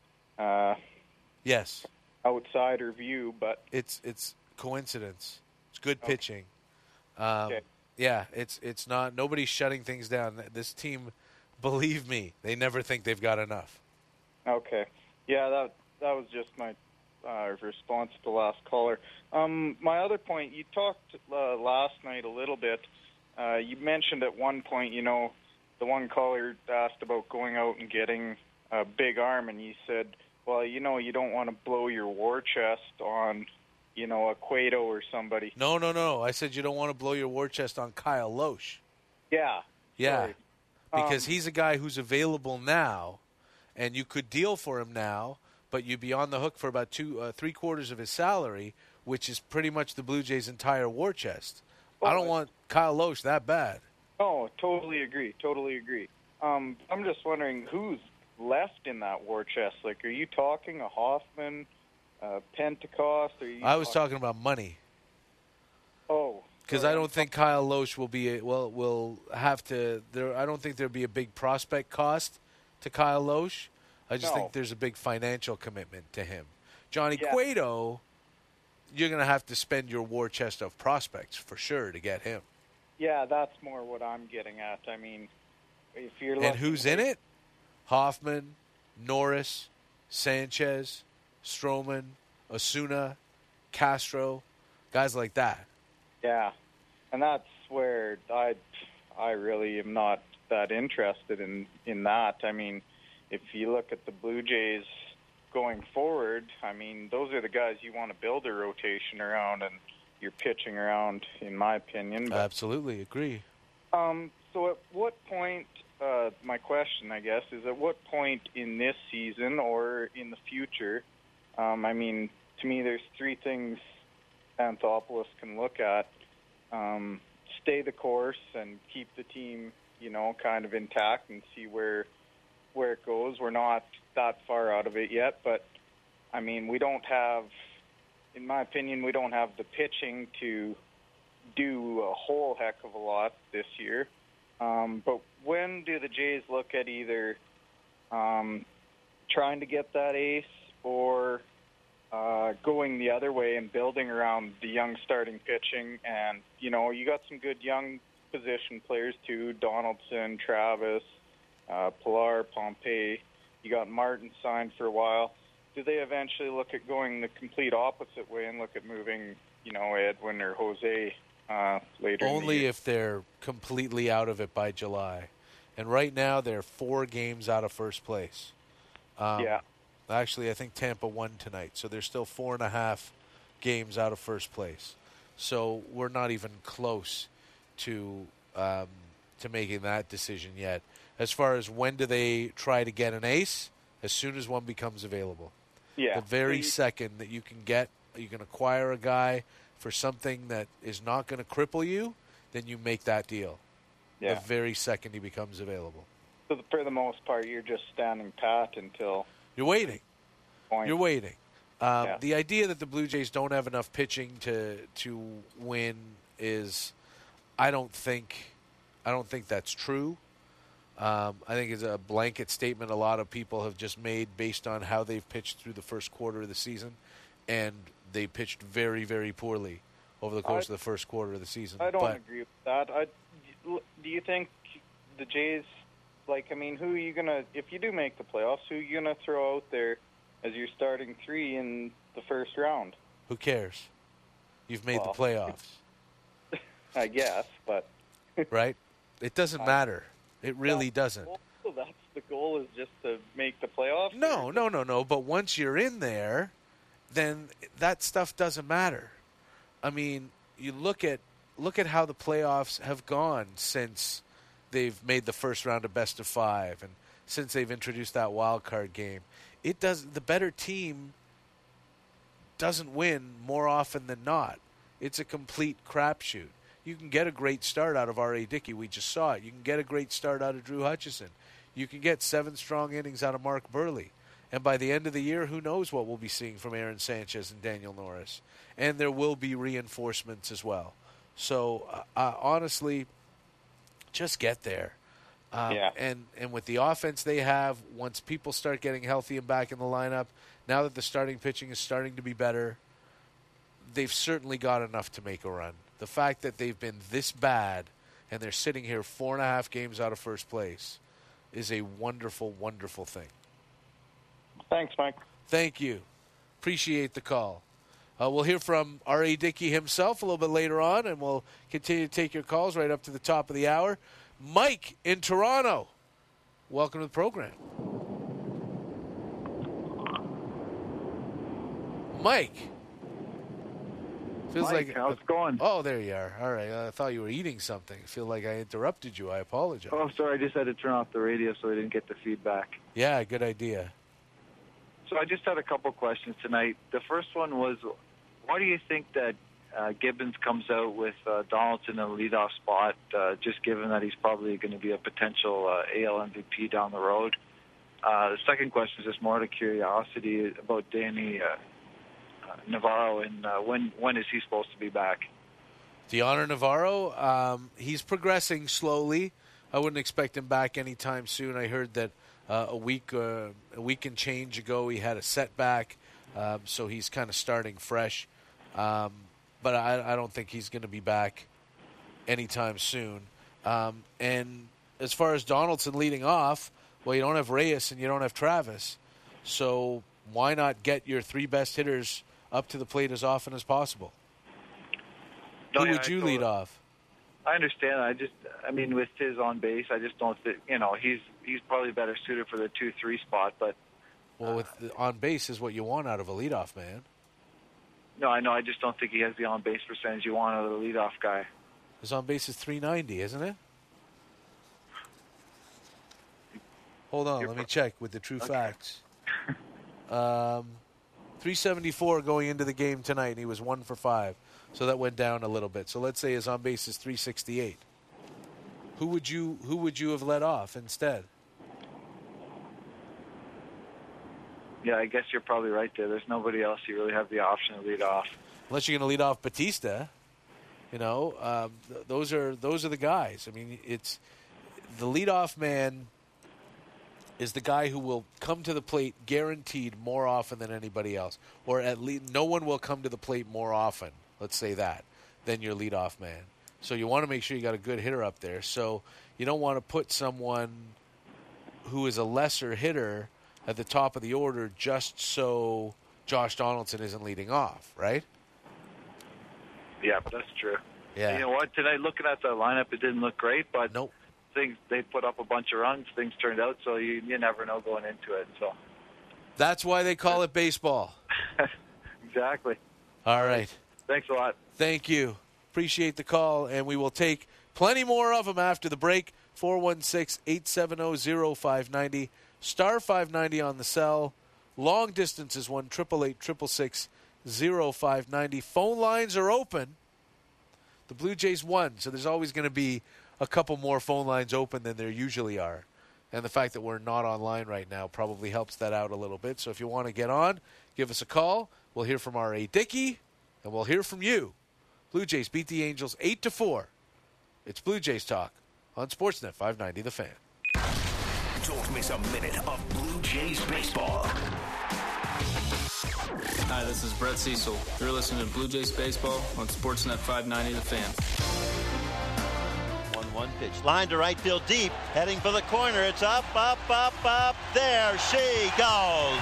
Speaker 13: Uh,
Speaker 1: Yes.
Speaker 13: Outsider view, but
Speaker 1: it's it's coincidence. It's good
Speaker 13: Okay.
Speaker 1: pitching. Um,
Speaker 13: Okay.
Speaker 1: Yeah, it's it's not. Nobody's shutting things down. This team, believe me, they never think they've got enough.
Speaker 13: Okay. Yeah, that that was just my uh, response to the last caller. Um, my other point, you talked uh, last night a little bit. Uh, you mentioned at one point, you know, the one caller asked about going out and getting a big arm, and you said, well, you know, you don't want to blow your war chest on, you know, a Cueto or somebody.
Speaker 1: No, no, no. I said you don't want to blow your war chest on Kyle Loesch.
Speaker 13: Yeah.
Speaker 1: Yeah,
Speaker 13: Sorry.
Speaker 1: because
Speaker 13: Um,
Speaker 1: he's a guy who's available now, and you could deal for him now, but you'd be on the hook for about two, uh, three quarters of his salary, which is pretty much the Blue Jays' entire war chest. I don't want Kyle Loesch that bad.
Speaker 13: Oh, totally agree. Totally agree. Um, I'm just wondering who's left in that war chest. Like, are you talking a Hoffman, uh, Pentecost? Or you
Speaker 1: I was talking about money.
Speaker 13: Oh.
Speaker 1: Because I don't think Kyle Loesch will be a, well will have to there. I don't think there'll be a big prospect cost to Kyle Loesch. I just
Speaker 13: No.
Speaker 1: think there's a big financial commitment to him. Johnny
Speaker 13: Yeah.
Speaker 1: Cueto, you're going to have to spend your war chest of prospects for sure to get him.
Speaker 13: Yeah, that's more what I'm getting at. I mean, if you're
Speaker 1: And
Speaker 13: looking
Speaker 1: who's in it? Hoffman, Norris, Sanchez, Stroman, Osuna, Castro, guys like that.
Speaker 13: Yeah, and that's where I, I really am not that interested in, in that. I mean, if you look at the Blue Jays going forward, I mean, those are the guys you want to build a rotation around, and you're pitching around, in my opinion. But,
Speaker 1: Absolutely, agree.
Speaker 13: um, so at what point, uh, my question, I guess, is at what point in this season or in the future, um, I mean, to me, there's three things Anthopoulos can look at. Um, stay the course and keep the team, you know, kind of intact and see where where it goes. We're not that far out of it yet, but, I mean, we don't have, in my opinion, we don't have the pitching to do a whole heck of a lot this year. Um, but when do the Jays look at either um, trying to get that ace or uh, going the other way and building around the young starting pitching? And, you know, you got some good young position players too, Donaldson, Travis, uh, Pilar, Pompey. You got Martin signed for a while. Do they eventually look at going the complete opposite way and look at moving, you know, Edwin or Jose uh, later in the
Speaker 1: Only
Speaker 13: year?
Speaker 1: if they're completely out of it by July. And right now they're four games out of first place. Um,
Speaker 13: Yeah.
Speaker 1: Actually, I think Tampa won tonight, so they're still four and a half games out of first place. So we're not even close to um, to making that decision yet. As far as when do they try to get an ace, as soon as one becomes available.
Speaker 13: Yeah.
Speaker 1: The very
Speaker 13: So you-
Speaker 1: second that you can get, you can acquire a guy for something that is not going to cripple you, then you make that deal.
Speaker 13: Yeah.
Speaker 1: The very second he becomes available.
Speaker 13: So the, for the most part, you're just standing pat until
Speaker 1: You're waiting.
Speaker 13: point.
Speaker 1: You're waiting. Um,
Speaker 13: Yeah.
Speaker 1: The idea that the Blue Jays don't have enough pitching to to win is, I don't think, I don't think that's true. Um, I think it's a blanket statement a lot of people have just made based on how they've pitched through the first quarter of the season, and they pitched very, very poorly over the course
Speaker 13: I-
Speaker 1: of the first quarter of the season.
Speaker 13: I don't
Speaker 1: but
Speaker 13: agree with that. I, do you think the Jays, like, I mean, who are you going to, if you do make the playoffs, who are you going to throw out there as your starting three in the first round?
Speaker 1: who cares? You've made
Speaker 13: Well.
Speaker 1: the playoffs,
Speaker 13: I guess, but
Speaker 1: right? It doesn't matter. It really doesn't.
Speaker 13: well, that's the goal, is just to make the playoffs?
Speaker 1: No, no, no, no. But once you're in there, then that stuff doesn't matter. I mean, you look at look at how the playoffs have gone since they've made the first round of best of five, and since they've introduced that wild card game. It does. The better team doesn't win more often than not. It's a complete crapshoot. You can get a great start out of R A. Dickey. We just saw it. You can get a great start out of Drew Hutchison. You can get seven strong innings out of Mark Burley. And by the end of the year, who knows what we'll be seeing from Aaron Sanchez and Daniel Norris. And there will be reinforcements as well. So, uh, uh, honestly, just get there. Um,
Speaker 13: Yeah.
Speaker 1: And, and with the offense they have, once people start getting healthy and back in the lineup, now that the starting pitching is starting to be better, they've certainly got enough to make a run. The fact that they've been this bad and they're sitting here four and a half games out of first place is a wonderful, wonderful thing.
Speaker 13: Thanks, Mike.
Speaker 1: Thank you. Appreciate the call. Uh, we'll hear from R A. Dickey himself a little bit later on, and we'll continue to take your calls right up to the top of the hour. Mike in Toronto, welcome to the program. Mike. Feels
Speaker 14: Mike,
Speaker 1: like
Speaker 14: how's it going?
Speaker 1: Oh, there you are. All right. I thought you were eating something. I feel like I interrupted you. I apologize.
Speaker 14: Oh, sorry. I just had to turn off the radio so I didn't get the feedback.
Speaker 1: Yeah, good idea.
Speaker 14: So I just had a couple questions tonight. The first one was, why do you think that uh, Gibbons comes out with uh, Donaldson in a leadoff spot, uh, just given that he's probably going to be a potential uh, A L M V P down the road? Uh, the second question is just more out of curiosity about Danny uh, Navarro, and uh, when when is he supposed to be back?
Speaker 1: Deoner Navarro, um, he's progressing slowly. I wouldn't expect him back anytime soon. I heard that uh, a week uh, a week and change ago he had a setback, um, so he's kind of starting fresh. Um, but I, I don't think he's going to be back anytime soon. Um, and as far as Donaldson leading off, well, you don't have Reyes and you don't have Travis. So why not get your three best hitters up to the plate as often as possible?
Speaker 14: No,
Speaker 1: Who
Speaker 14: yeah,
Speaker 1: would you lead off?
Speaker 14: I understand. I just, I mean, with his on base, I just don't think, you know, he's he's probably better suited for the two three spot. But
Speaker 1: well, with the on base is what you want out of a leadoff man.
Speaker 14: No, I know. I just don't think he has the on base percentage you want out of the leadoff guy.
Speaker 1: His on base is three ninety, isn't it? Hold on, You're let me check with the true okay. facts. um, three seventy-four going into the game tonight, and he was one for five. So that went down a little bit. So let's say his on base is three sixty-eight. Who would you who would you have let off instead?
Speaker 14: Yeah, I guess you're probably right there. There's nobody else you really have the option to lead off.
Speaker 1: Unless you're going to lead off Batista. You know, um, th- those are those are the guys. I mean, it's the leadoff man is the guy who will come to the plate guaranteed more often than anybody else, or at least no one will come to the plate more often. Let's say that than your leadoff man. So you want to make sure you got a good hitter up there. So you don't want to put someone who is a lesser hitter at the top of the order just so Josh Donaldson isn't leading off, right?
Speaker 14: Yeah, but that's true.
Speaker 1: Yeah.
Speaker 14: You know what? Tonight, looking at the lineup, it didn't look great, but
Speaker 1: nope.
Speaker 14: things they put up a bunch of runs. Things turned out, so you you never know going into it. So
Speaker 1: that's why they call it baseball.
Speaker 14: Exactly.
Speaker 1: All right.
Speaker 14: Thanks a lot.
Speaker 1: Thank you. Appreciate the call, and we will take plenty more of them after the break. four one six, eight seven zero, zero five nine zero. Star five ninety on the cell. Long distance is one eight eight eight, six six six, zero five nine zero. Phone lines are open. The Blue Jays won, so there's always going to be a couple more phone lines open than there usually are. And the fact that we're not online right now probably helps that out a little bit. So if you want to get on, give us a call. We'll hear from R A. Dickey, and we'll hear from you. Blue Jays beat the Angels eight to four. It's Blue Jays Talk on Sportsnet five ninety The Fan.
Speaker 4: Don't miss a minute of Blue Jays baseball.
Speaker 15: Hi, this is Brett Cecil. You're listening to Blue Jays Baseball on Sportsnet five ninety The Fan.
Speaker 16: one one pitch. Line to right field deep. Heading for the corner. It's up, up, up, up. There she goes.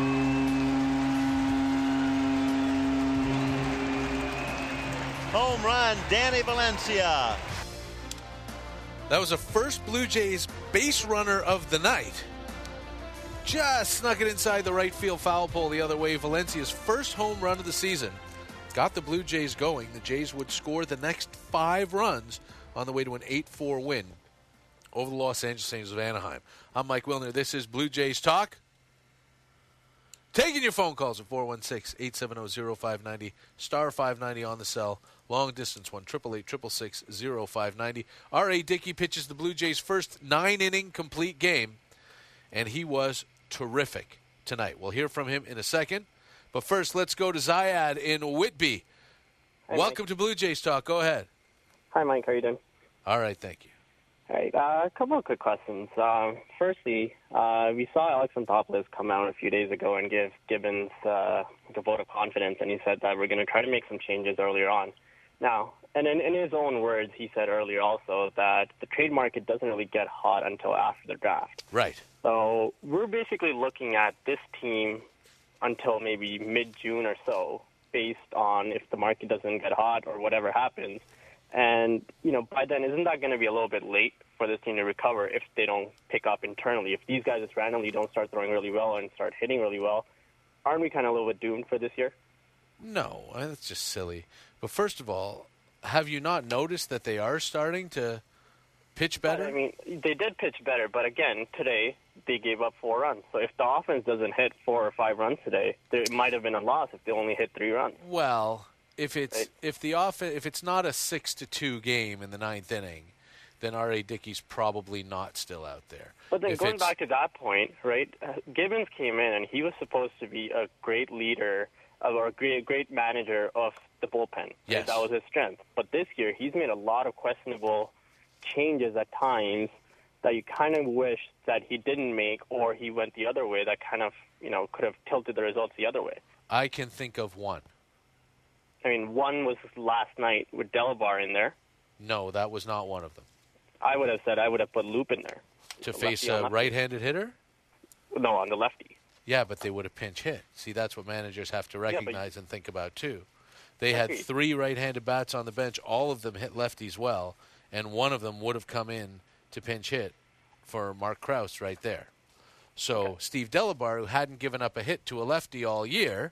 Speaker 16: Home run, Danny Valencia.
Speaker 1: That was the first Blue Jays base runner of the night. Just snuck it inside the right field foul pole the other way. Valencia's first home run of the season got the Blue Jays going. The Jays would score the next five runs on the way to an eight four win over the Los Angeles Angels of Anaheim. I'm Mike Wilner. This is Blue Jays Talk. Taking your phone calls at four one six, eight seven zero, zero five nine zero, star five ninety on the cell. Long distance one, eight eight eight, six six six, zero five nine zero. R A. Dickey pitches the Blue Jays' first nine-inning complete game, and he was terrific tonight. We'll hear from him in a second. But first, let's go to Zayad in Whitby.
Speaker 17: Hi,
Speaker 1: Welcome
Speaker 17: Mike.
Speaker 1: to Blue Jays Talk. Go ahead.
Speaker 17: Hi, Mike. How are you doing?
Speaker 1: All right, thank you.
Speaker 17: All right, uh, a couple of quick questions. Uh, firstly, uh, we saw Alex Anthopoulos come out a few days ago and give Gibbons uh, the vote of confidence, and he said that we're going to try to make some changes earlier on. Now, and in, in his own words, he said earlier also that the trade market doesn't really get hot until after the draft.
Speaker 1: Right.
Speaker 17: So we're basically looking at this team until maybe mid-June or so, based on if the market doesn't get hot or whatever happens. And, you know, by then, isn't that going to be a little bit late for this team to recover if they don't pick up internally? If these guys just randomly don't start throwing really well and start hitting really well, aren't we kind of a little bit doomed for this year?
Speaker 1: No, that's just silly. But first of all, have you not noticed that they are starting to pitch better?
Speaker 17: I mean, they did pitch better, but again, today they gave up four runs. So if the offense doesn't hit four or five runs today, there might have been a loss if they only hit three runs.
Speaker 1: Well, if it's if the off if it's not a six to two game in the ninth inning, then R A. Dickey's probably not still out there.
Speaker 17: But then
Speaker 1: if
Speaker 17: going
Speaker 1: it's,
Speaker 17: back to that point, right? Uh, Gibbons came in and he was supposed to be a great leader or a great, great manager of the bullpen.
Speaker 1: Yes.
Speaker 17: That was his strength. But this year, he's made a lot of questionable changes at times that you kind of wish that he didn't make, or he went the other way that kind of, you know, could have tilted the results the other way.
Speaker 1: I can think of one.
Speaker 17: I mean, one was last night with Delabar in there.
Speaker 1: No, that was not one of them.
Speaker 17: I would have said I would have put Loop in there.
Speaker 1: To
Speaker 17: The
Speaker 1: face
Speaker 17: lefty on
Speaker 1: a
Speaker 17: lefty.
Speaker 1: right-handed hitter?
Speaker 17: No, on the lefty.
Speaker 1: Yeah, but they would have pinch hit. See, that's what managers have to
Speaker 17: but-
Speaker 1: recognize and think about, too. They had
Speaker 17: Agreed.
Speaker 1: three right-handed bats on the bench. All of them hit lefties well, and one of them would have come in to pinch hit for Mark Krause right there. So okay. Steve Delabar, who hadn't given up a hit to a lefty all year,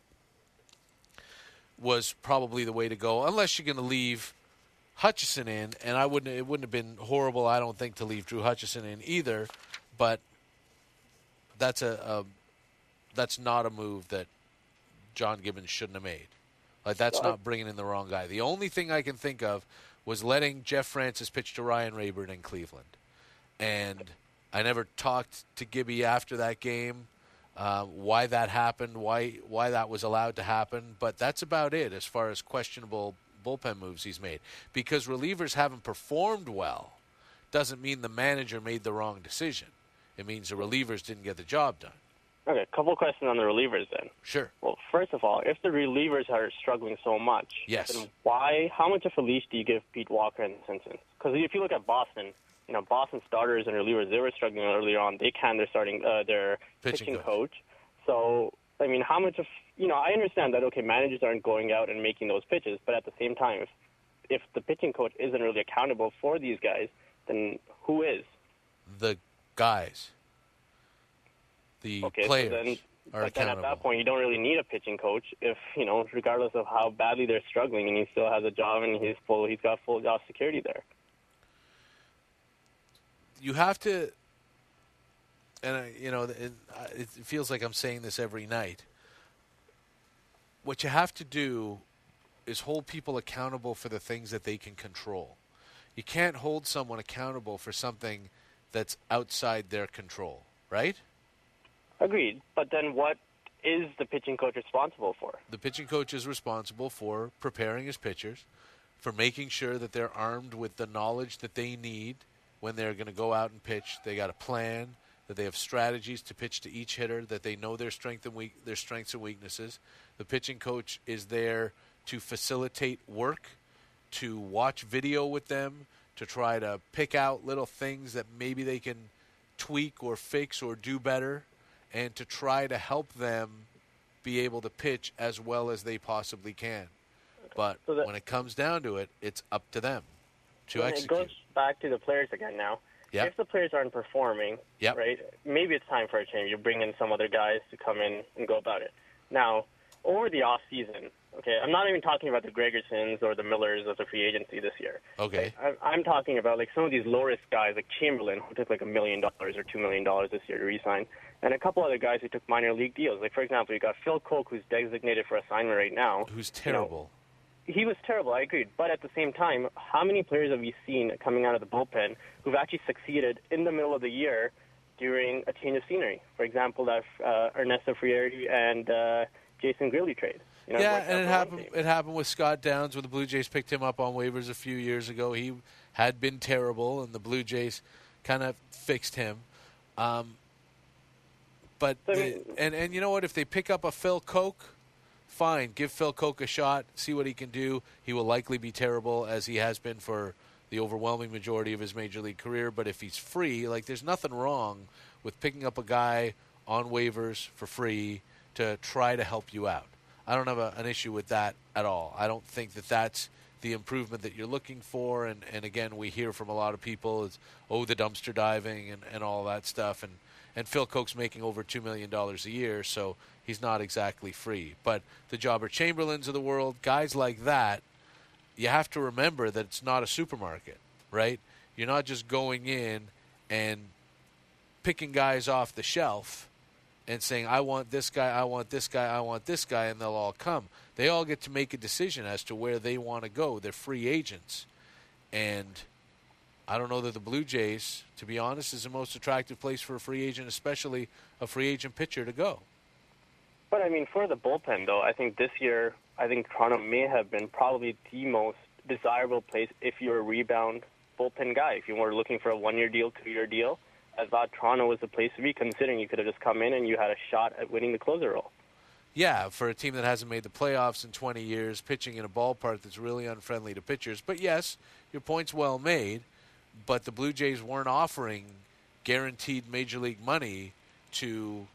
Speaker 1: was probably the way to go, unless you're going to leave Hutchison in, and I wouldn't. It wouldn't have been horrible, I don't think, to leave Drew Hutchison in either. But that's a, a that's not a move that John Gibbons shouldn't have made. Like that's
Speaker 17: well,
Speaker 1: not bringing in the wrong guy. The only thing I can think of was letting Jeff Francis pitch to Ryan Rayburn in Cleveland, and I never talked to Gibby after that game. Uh, why that happened, why why that was allowed to happen, but that's about it as far as questionable bullpen moves he's made. Because relievers haven't performed well doesn't mean the manager made the wrong decision. It means the relievers didn't get the job done.
Speaker 17: Okay, a couple questions on the relievers then.
Speaker 1: Sure.
Speaker 17: Well, first of all, if the relievers are struggling so much,
Speaker 1: yes.
Speaker 17: then why, how much of a leash do you give Pete Walker and Simpson? Because if you look at Boston, you know, Boston starters and relievers, they were struggling earlier on. They can, they're starting uh, their pitching, pitching coach. coach. So, I mean, how much of, you know, I understand that, okay, managers aren't going out and making those pitches, but at the same time, if, if the pitching coach isn't really accountable for these guys, then who is?
Speaker 1: The guys. The
Speaker 17: okay,
Speaker 1: players
Speaker 17: so then,
Speaker 1: are
Speaker 17: but
Speaker 1: accountable.
Speaker 17: Then at that point, you don't really need a pitching coach if, you know, regardless of how badly they're struggling, and he still has a job and he's full, he's got full job security there.
Speaker 1: You have to, and I, you know, it, it feels like I'm saying this every night. What you have to do is hold people accountable for the things that they can control. You can't hold someone accountable for something that's outside their control, right?
Speaker 17: Agreed. But then what is the pitching coach responsible for?
Speaker 1: The pitching coach is responsible for preparing his pitchers, for making sure that they're armed with the knowledge that they need when they're going to go out and pitch. They got a plan, that they have strategies to pitch to each hitter, that they know their strength and weak, their strengths and weaknesses. The pitching coach is there to facilitate work, to watch video with them, to try to pick out little things that maybe they can tweak or fix or do better, and to try to help them be able to pitch as well as they possibly can. But
Speaker 17: so that,
Speaker 1: when it comes down to it, it's up to them to
Speaker 17: so
Speaker 1: execute.
Speaker 17: It goes back to the players again now.
Speaker 1: Yep.
Speaker 17: If the players aren't performing,
Speaker 1: yep.
Speaker 17: right, maybe it's time for a change. You bring in some other guys to come in and go about it. Now, over the off season, okay, I'm not even talking about the Gregersons or the Millers of the free agency this year.
Speaker 1: Okay.
Speaker 17: I, I'm talking about like some of these low-risk guys like Chamberlain, who took like a million dollars or two million dollars this year to re-sign, and a couple other guys who took minor league deals. Like, for example, you got Phil Koch, who's designated for assignment right now.
Speaker 1: Who's terrible.
Speaker 17: You know, he was terrible, I agreed. But at the same time, how many players have we seen coming out of the bullpen who've actually succeeded in the middle of the year during a change of scenery? For example, that uh, Ernesto Frieri and uh, Jason Grilli trade. You know,
Speaker 1: yeah,
Speaker 17: it
Speaker 1: and it happened. It happened with Scott Downs when the Blue Jays picked him up on waivers a few years ago. He had been terrible, and the Blue Jays kind of fixed him. Um, but they, and and you know what? If they pick up a Phil Koch, fine. Give Phil Koch a shot. See what he can do. He will likely be terrible, as he has been for the overwhelming majority of his major league career. But if he's free, like there's nothing wrong with picking up a guy on waivers for free to try to help you out. I don't have a, an issue with that at all. I don't think that that's the improvement that you're looking for. And, and again, we hear from a lot of people, it's, oh, the dumpster diving and, and all that stuff. And, and Phil Koch's making over two million dollars a year, so he's not exactly free. But the Jobber Chamberlains of the world, guys like that, you have to remember that it's not a supermarket, right? You're not just going in and picking guys off the shelf and saying, I want this guy, I want this guy, I want this guy, and they'll all come. They all get to make a decision as to where they want to go. They're free agents. And I don't know that the Blue Jays, to be honest, is the most attractive place for a free agent, especially a free agent pitcher, to go.
Speaker 17: But, I mean, for the bullpen, though, I think this year, I think Toronto may have been probably the most desirable place if you're a rebound bullpen guy. If you were looking for a one-year deal, two-year deal, I thought Toronto was the place to be, considering you could have just come in and you had a shot at winning the closer role.
Speaker 1: Yeah, for a team that hasn't made the playoffs in twenty years, pitching in a ballpark that's really unfriendly to pitchers. But, yes, your point's well made, but the Blue Jays weren't offering guaranteed Major League money to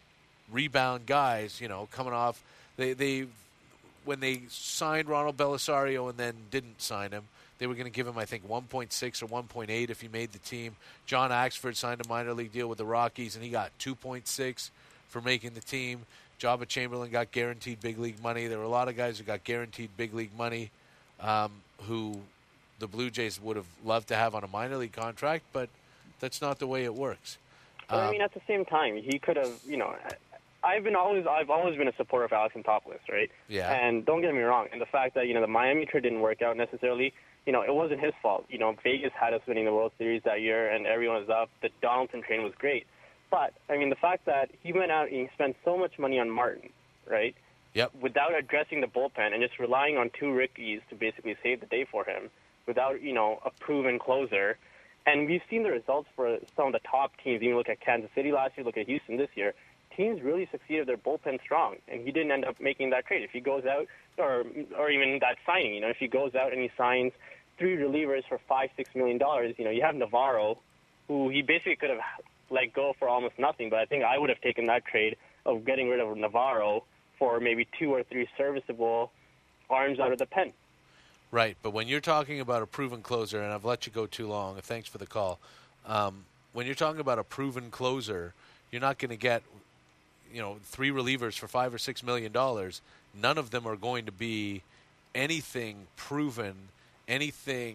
Speaker 1: rebound guys, you know, coming off. They, they when they signed Ronald Belisario and then didn't sign him, they were going to give him, I think, one point six or one point eight if he made the team. John Axford signed a minor league deal with the Rockies, and he got two point six for making the team. Jabba Chamberlain got guaranteed big league money. There were a lot of guys who got guaranteed big league money um, who the Blue Jays would have loved to have on a minor league contract, but that's not the way it works.
Speaker 17: But,
Speaker 1: Um,
Speaker 17: I mean, at the same time, he could have, you know, I've been always, I've always been a supporter of Alex Anthopoulos, right?
Speaker 1: Yeah.
Speaker 17: And don't get me wrong, and the fact that, you know, the Miami trade didn't work out necessarily, you know, it wasn't his fault. You know, Vegas had us winning the World Series that year, and everyone was up. The Donaldson train was great. But, I mean, the fact that he went out and he spent so much money on Martin, right?
Speaker 1: Yep.
Speaker 17: Without addressing the bullpen and just relying on two rookies to basically save the day for him, without, you know, a proven closer. And we've seen the results for some of the top teams. Even look at Kansas City last year, look at Houston this year. Teams really succeeded their bullpen strong, and he didn't end up making that trade. If he goes out, or or even that signing, you know, if he goes out and he signs three relievers for five, six million dollars, you know, you have Navarro, who he basically could have let go for almost nothing. But I think I would have taken that trade of getting rid of Navarro for maybe two or three serviceable arms out of the pen.
Speaker 1: Right, but when you're talking about a proven closer, and I've let you go too long, thanks for the call. Um, when you're talking about a proven closer, you're not going to get, you know, three relievers for five or six million dollars. None of them are going to be anything proven, anything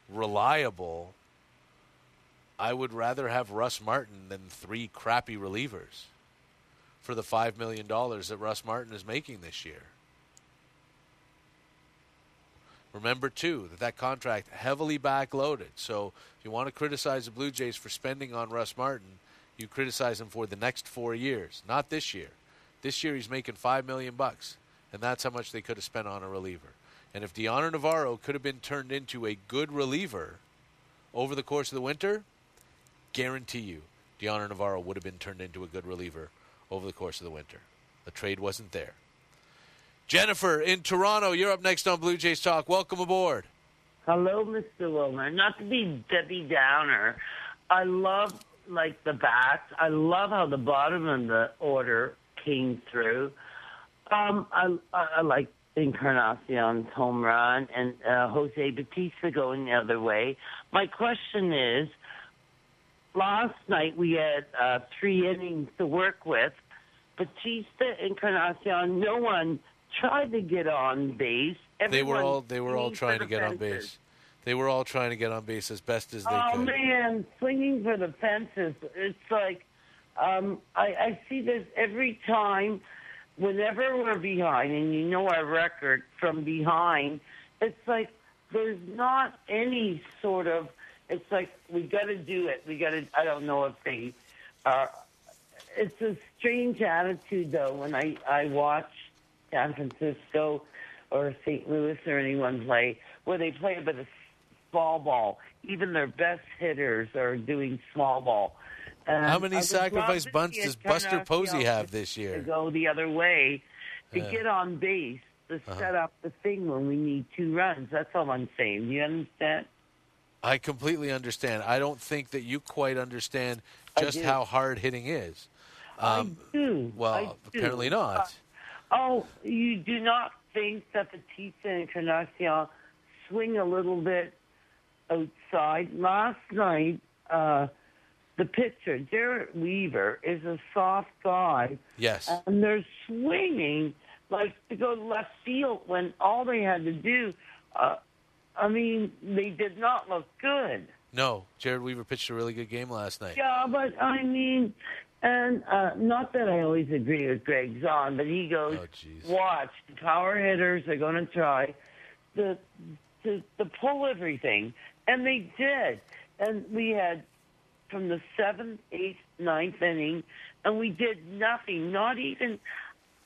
Speaker 1: reliable. I would rather have Russ Martin than three crappy relievers for the five million dollars that Russ Martin is making this year. Remember, too, that that contract heavily backloaded. So if you want to criticize the Blue Jays for spending on Russ Martin, you criticize him for the next four years, not this year. This year he's making five million bucks, and that's how much they could have spent on a reliever. And if Deoner Navarro could have been turned into a good reliever over the course of the winter, guarantee you Deoner Navarro would have been turned into a good reliever over the course of the winter. The trade wasn't there. Jennifer in Toronto, you're up next on Blue Jays Talk. Welcome aboard.
Speaker 18: Hello, Mister Wilmer. Not to be Debbie Downer, I love, like, the bats. I love how the bottom of the order came through. Um, I, I, I like Encarnacion's home run and uh, Jose Bautista going the other way. My question is, last night we had uh, three innings to work with. Bautista, Encarnacion, no one tried to get on base. Everyone
Speaker 1: They were all they were all
Speaker 18: swinging
Speaker 1: trying
Speaker 18: for
Speaker 1: to
Speaker 18: the
Speaker 1: get on
Speaker 18: fences.
Speaker 1: base. They were all trying to get on base as best as they
Speaker 18: Oh
Speaker 1: could.
Speaker 18: man, swinging for the fences. It's like um, I, I see this every time. Whenever we're behind, and you know our record from behind, it's like there's not any sort of. It's like we got to do it. We got to. I don't know if they are. It's a strange attitude though when I I watch San Francisco or Saint Louis or anyone play where they play a bit of small ball. Even their best hitters are doing small ball. And
Speaker 1: How many
Speaker 18: I would
Speaker 1: sacrifice
Speaker 18: love to
Speaker 1: bunts
Speaker 18: see
Speaker 1: does
Speaker 18: it
Speaker 1: Buster
Speaker 18: turn out,
Speaker 1: Posey
Speaker 18: you know,
Speaker 1: have this
Speaker 18: to
Speaker 1: year?
Speaker 18: go the other way to
Speaker 1: Yeah.
Speaker 18: get on base to
Speaker 1: Uh-huh.
Speaker 18: set up the thing when we need two runs. That's all I'm saying. Do you understand?
Speaker 1: I completely understand. I don't think that you quite understand
Speaker 18: I
Speaker 1: just
Speaker 18: do.
Speaker 1: how hard hitting is. Um,
Speaker 18: I do.
Speaker 1: Well,
Speaker 18: I do.
Speaker 1: apparently not.
Speaker 18: Uh, oh, you do not think that Bautista and Encarnacion swing a little bit outside? Last night, uh, the pitcher, Jarrett Weaver, is a soft guy.
Speaker 1: Yes.
Speaker 18: And they're swinging like to go to left field when all they had to do, uh, I mean, they did not look good.
Speaker 1: No, Jared Weaver pitched a really good game last night.
Speaker 18: Yeah, but I mean, and uh, not that I always agree with Greg Zahn, but he goes, watch, the power hitters are going to try to, to, to pull everything. And they did. And we had from the seventh, eighth, ninth inning, and we did nothing, not even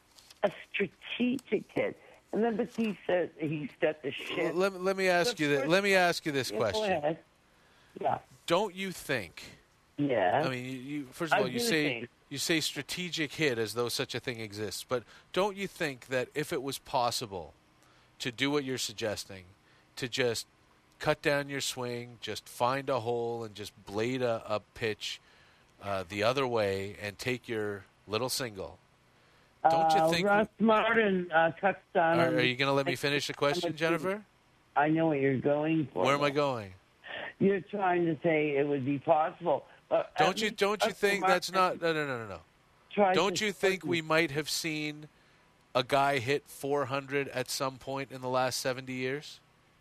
Speaker 18: a strategic hit. And then Batiste said he set the shit.
Speaker 1: Let, let me ask you that. Let me ask you this
Speaker 18: Yeah,
Speaker 1: question.
Speaker 18: Go ahead. Yeah.
Speaker 1: Don't you think?
Speaker 18: Yeah.
Speaker 1: I mean, you, you first of all,
Speaker 18: I
Speaker 1: you
Speaker 18: do
Speaker 1: say
Speaker 18: think-
Speaker 1: you say strategic hit as though such a thing exists. But don't you think that if it was possible to do what you're suggesting, to just cut down your swing, just find a hole, and just blade a, a pitch uh, the other way, and take your little single? Don't you
Speaker 18: uh,
Speaker 1: think?
Speaker 18: Russ Martin uh, touched on.
Speaker 1: Are, are you going to let me finish the question, Jennifer?
Speaker 18: I know what you're going for.
Speaker 1: Where am I going?
Speaker 18: You're trying to say it would be possible. But
Speaker 1: Don't you don't you think that's not no no no no no?
Speaker 18: Tried
Speaker 1: Don't
Speaker 18: to
Speaker 1: you think we might have seen a guy hit four hundred at some point in the last seventy years?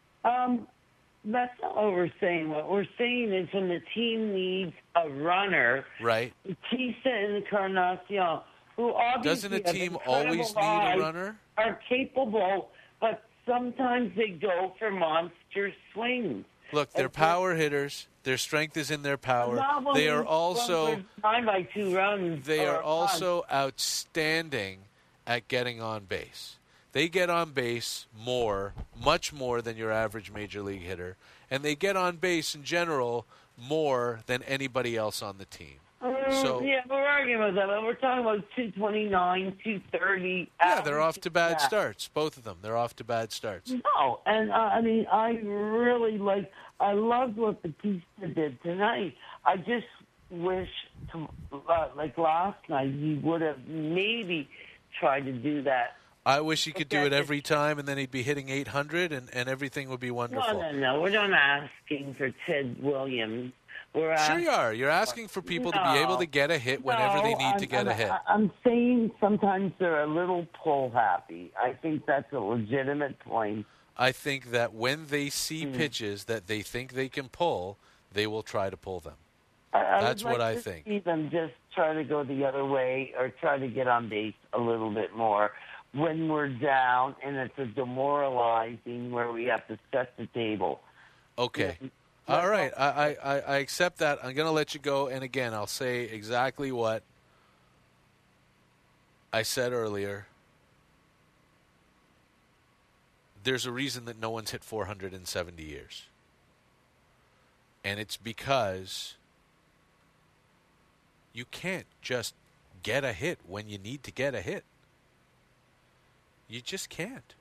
Speaker 18: Um, that's not what we're saying. What we're saying is when the team needs a runner,
Speaker 1: Right.
Speaker 18: Batista and Encarnacion, who obviously
Speaker 1: Doesn't a
Speaker 18: have
Speaker 1: team
Speaker 18: incredible
Speaker 1: always need a
Speaker 18: eyes,
Speaker 1: runner?
Speaker 18: are capable, but sometimes they go for monster swings.
Speaker 1: Look, they're power hitters. Their strength is in their power.
Speaker 18: Not when
Speaker 1: They
Speaker 18: we
Speaker 1: are
Speaker 18: run
Speaker 1: also
Speaker 18: for time by two runs.
Speaker 1: they
Speaker 18: or
Speaker 1: are
Speaker 18: a
Speaker 1: also outstanding at getting on base. They get on base more, much more than your average major league hitter, and they get on base in general more than anybody else on the team.
Speaker 18: Mm,
Speaker 1: So
Speaker 18: yeah, we're arguing about that, but we're talking about two twenty-nine, two thirty.
Speaker 1: yeah, they're off to bad
Speaker 18: Yeah.
Speaker 1: starts. Both of them, they're off to bad starts.
Speaker 18: No, and uh, I mean, I really like. I loved what Batista did tonight. I just wish, to, uh, like last night, he would have maybe tried to do that.
Speaker 1: I wish he could do it every time, and then he'd be hitting eight hundred, and, and everything would be wonderful.
Speaker 18: No, no, no. We're not asking for Ted Williams. We're
Speaker 1: Sure
Speaker 18: asking,
Speaker 1: you are. You're asking for people to be able to get a hit whenever
Speaker 18: No,
Speaker 1: they need
Speaker 18: I'm,
Speaker 1: to get
Speaker 18: I'm,
Speaker 1: a hit.
Speaker 18: I'm saying sometimes they're a little pull happy. I think that's a legitimate point.
Speaker 1: I think that when they see
Speaker 18: Hmm.
Speaker 1: pitches that they think they can pull, they will try to pull them.
Speaker 18: I, I
Speaker 1: That's
Speaker 18: would
Speaker 1: what
Speaker 18: like
Speaker 1: I
Speaker 18: to
Speaker 1: think.
Speaker 18: See them just try to go the other way or try to get on base a little bit more when we're down and it's a demoralizing where we have to set the table.
Speaker 1: Okay. All right. I, I, I accept that. I'm going to let you go. And again, I'll say exactly what I said earlier. There's a reason that no one's hit four hundred in seventy years. And it's because you can't just get a hit when you need to get a hit. You just can't.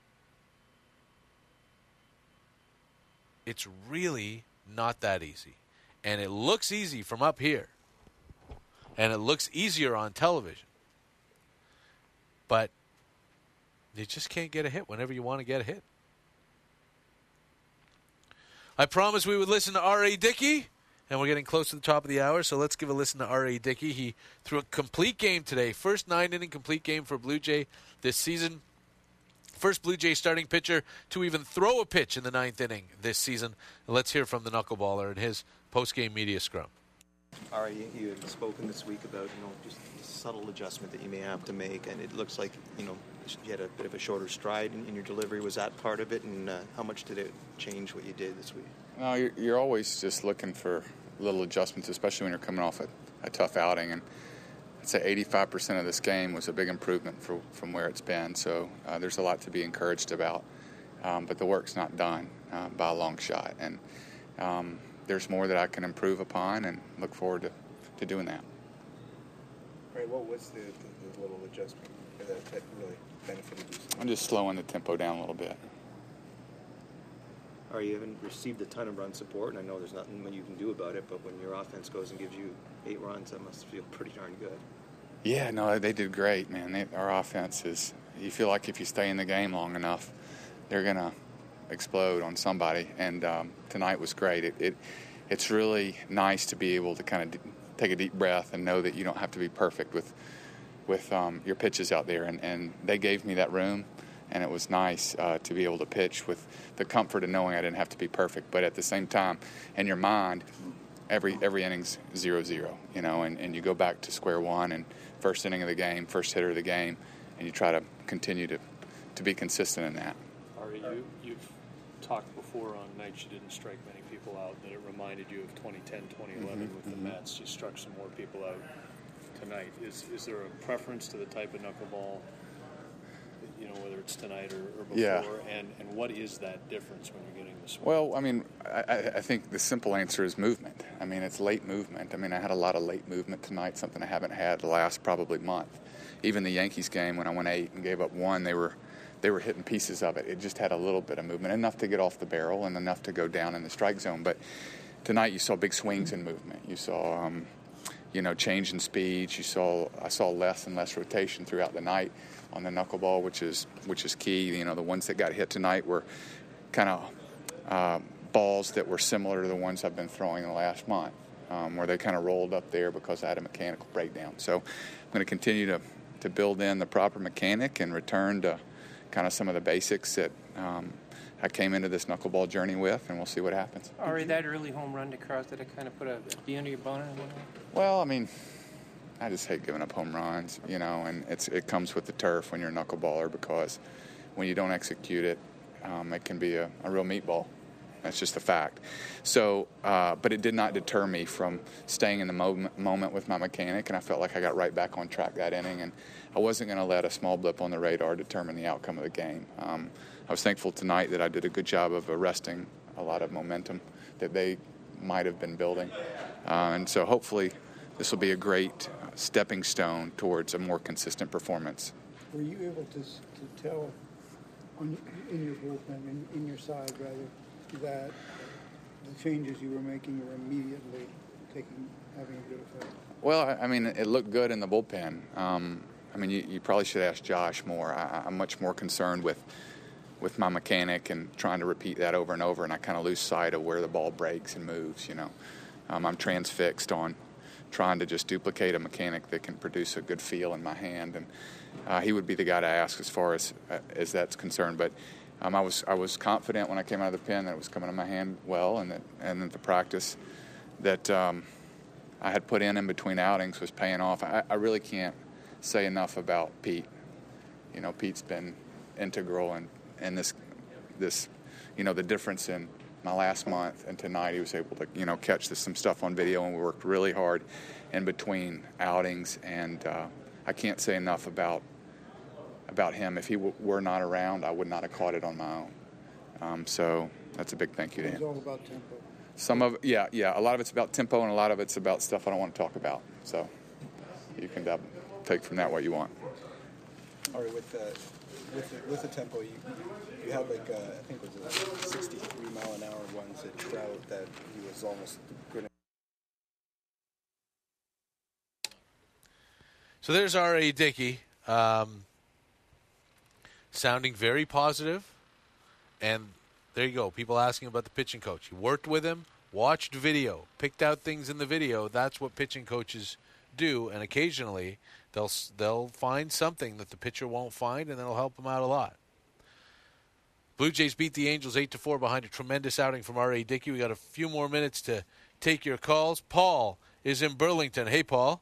Speaker 1: It's really not that easy. And it looks easy from up here. And it looks easier on television. But you just can't get a hit whenever you want to get a hit. I promised we would listen to R A. Dickey, and we're getting close to the top of the hour, so let's give a listen to R A. Dickey. He threw a complete game today. First nine-inning complete game for Blue Jay this season. First Blue Jay starting pitcher to even throw a pitch in the ninth inning this season. Let's hear from the knuckleballer in his post-game media scrum.
Speaker 19: All right, you, you had spoken this week about, you know, just the subtle adjustment that you may have to make, and it looks like, you know, you had a bit of a shorter stride in, in your delivery. Was that part of it, and uh, how much did it change what you did this week?
Speaker 20: No, you're, you're always just looking for little adjustments, especially when you're coming off a, a tough outing. And I'd say eighty-five percent of this game was a big improvement for, from where it's been. So uh, there's a lot to be encouraged about. Um, but the work's not done uh, by a long shot. And um, there's more that I can improve upon, and look forward to, to doing that.
Speaker 7: Right, what was the, the, the little adjustment that, that really benefited you?
Speaker 20: I'm just slowing the tempo down a little bit.
Speaker 19: All right, you haven't received a ton of run support, and I know there's nothing you can do about it, but when your offense goes and gives you eight runs, that must feel pretty darn good.
Speaker 20: Yeah, no, they did great, man. They, our offense is, you feel like if you stay in the game long enough, they're going to explode on somebody, and um, tonight was great. It, it It's really nice to be able to kind of d- take a deep breath and know that you don't have to be perfect with with um, your pitches out there, and, and they gave me that room, and it was nice uh, to be able to pitch with the comfort of knowing I didn't have to be perfect, but at the same time, in your mind, every every inning's zero zero, you know, and, and you go back to square one, and first inning of the game, first hitter of the game, and you try to continue to, to be consistent in that.
Speaker 21: Ari, you, you've talked before on nights you didn't strike many people out, that it reminded you of twenty ten, twenty eleven
Speaker 20: Mm-hmm,
Speaker 21: with the Mets. You struck some more people out tonight. Is is there a preference to the type of knuckleball you know, whether it's tonight or, or before,
Speaker 20: Yeah.
Speaker 21: and, and what is that difference when you're getting the swing?
Speaker 20: Well, I mean, I, I think the simple answer is movement. I mean, it's late movement. I mean, I had a lot of late movement tonight, something I haven't had the last probably month. Even the Yankees game, when I went eight and gave up one, they were they were hitting pieces of it. It just had a little bit of movement, enough to get off the barrel and enough to go down in the strike zone. But tonight you saw big swings in movement. You saw, um, you know, change in speeds. You saw I saw less and less rotation throughout the night on the knuckleball, which is which is key. You know, the ones that got hit tonight were kind of uh, balls that were similar to the ones I've been throwing in the last month, um, where they kind of rolled up there because I had a mechanical breakdown. So I'm going to continue to to build in the proper mechanic and return to kind of some of the basics that um, I came into this knuckleball journey with, and we'll see what happens.
Speaker 2: Ari, that early home run to Cross, did it kind of put a bee under your bonnet?
Speaker 20: Well, I mean, I just hate giving up home runs, you know, and it's it comes with the turf when you're a knuckleballer, because when you don't execute it, um, it can be a, a real meatball. That's just a fact. So, uh, but it did not deter me from staying in the moment, moment with my mechanic, and I felt like I got right back on track that inning, and I wasn't going to let a small blip on the radar determine the outcome of the game. Um, I was thankful tonight that I did a good job of arresting a lot of momentum that they might have been building. Uh, and so hopefully this will be a great stepping stone towards a more consistent performance.
Speaker 22: Were you able to, to tell on, in your bullpen, in, in your side rather, that the changes you were making were immediately taking having a good effect?
Speaker 20: Well, I, I mean, it looked good in the bullpen. Um, I mean, you, you probably should ask Josh more. I, I'm much more concerned with with my mechanic and trying to repeat that over and over, and I kind of lose sight of where the ball breaks and moves, you know. Um, I'm transfixed on trying to just duplicate a mechanic that can produce a good feel in my hand, and uh, he would be the guy to ask as far as uh, as that's concerned. But um, I was I was confident when I came out of the pen that it was coming in my hand well, and that and that the practice that um, I had put in in between outings was paying off. I, I really can't say enough about Pete. You know, Pete's been integral in, in this this you know the difference in my last month and tonight. He was able to you know catch this, some stuff on video, and we worked really hard in between outings, and uh, I can't say enough about about him. If he w- were not around, I would not have caught it on my own. Um, so that's a big thank you to him.
Speaker 22: It's all about tempo.
Speaker 20: Some of yeah yeah a lot of it's about tempo, and a lot of it's about stuff I don't want to talk about. So you can uh, take from that what you want.
Speaker 23: All right, with the with the, with the tempo, you you had like uh, I think it was a sixty-three mile an hour ones at Trout that he was almost going to.
Speaker 1: So there's R A. Dickey, um, sounding very positive, and there you go. People asking about the pitching coach. You worked with him, watched video, picked out things in the video. That's what pitching coaches do, and occasionally they'll they'll find something that the pitcher won't find, and that'll help them out a lot. Blue Jays beat the Angels eight to four behind a tremendous outing from R A. Dickey. We got a few more minutes to take your calls. Paul is in Burlington. Hey, Paul.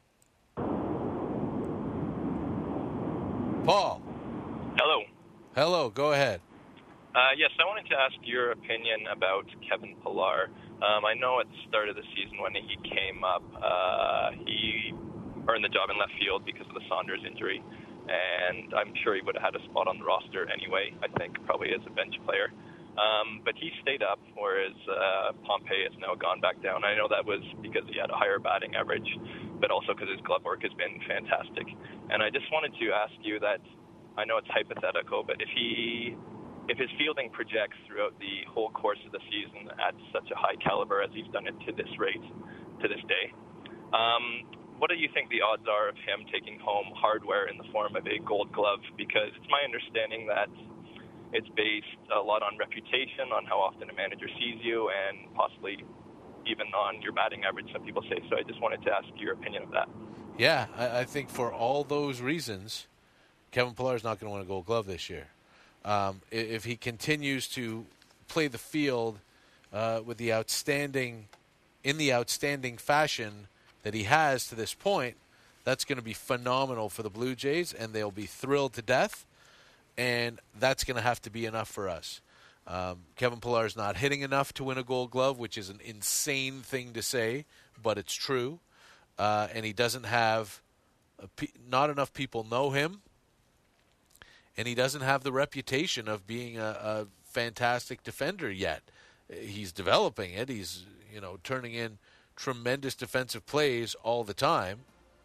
Speaker 1: Paul.
Speaker 24: Hello.
Speaker 1: Hello. Go ahead.
Speaker 24: Uh, yes, I wanted to ask your opinion about Kevin Pillar. Um, I know at the start of the season when he came up, uh, he earned the job in left field because of the Saunders injury, and I'm sure he would have had a spot on the roster anyway, I think, probably as a bench player. Um, but he stayed up, whereas uh, Pompey has now gone back down. I know that was because he had a higher batting average, but also because his glove work has been fantastic. And I just wanted to ask you that, I know it's hypothetical, but if he... if his fielding projects throughout the whole course of the season at such a high caliber as he's done it to this rate, to this day, um, what do you think the odds are of him taking home hardware in the form of a gold glove? Because it's my understanding that it's based a lot on reputation, on how often a manager sees you, and possibly even on your batting average, some people say. So I just wanted to ask your opinion of that.
Speaker 1: Yeah, I, I think for all those reasons, Kevin Pillar is not going to win a gold glove this year. Um, if he continues to play the field uh, with the outstanding, in the outstanding fashion that he has to this point, that's going to be phenomenal for the Blue Jays, and they'll be thrilled to death, and that's going to have to be enough for us. Um, Kevin Pillar is not hitting enough to win a gold glove, which is an insane thing to say, but it's true, uh, and he doesn't have, a, not enough people know him. and he doesn't have the reputation of being a, a fantastic defender yet. He's developing it. He's, you know, turning in tremendous defensive plays all the time,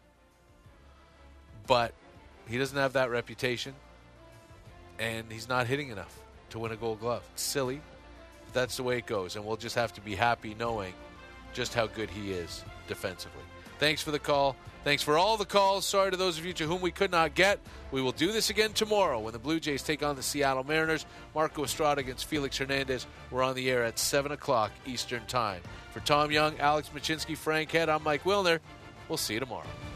Speaker 1: but he doesn't have that reputation, and he's not hitting enough to win a Gold Glove. It's silly. But that's the way it goes, and we'll just have to be happy knowing just how good he is defensively. Thanks for the call. Thanks for all the calls. Sorry to those of you to whom we could not get. We will do this again tomorrow when the Blue Jays take on the Seattle Mariners. Marco Estrada against Felix Hernandez. We're on the air at seven o'clock Eastern Time. For Tom Young, Alex Machinsky, Frank Head, I'm Mike Wilner. We'll see you tomorrow.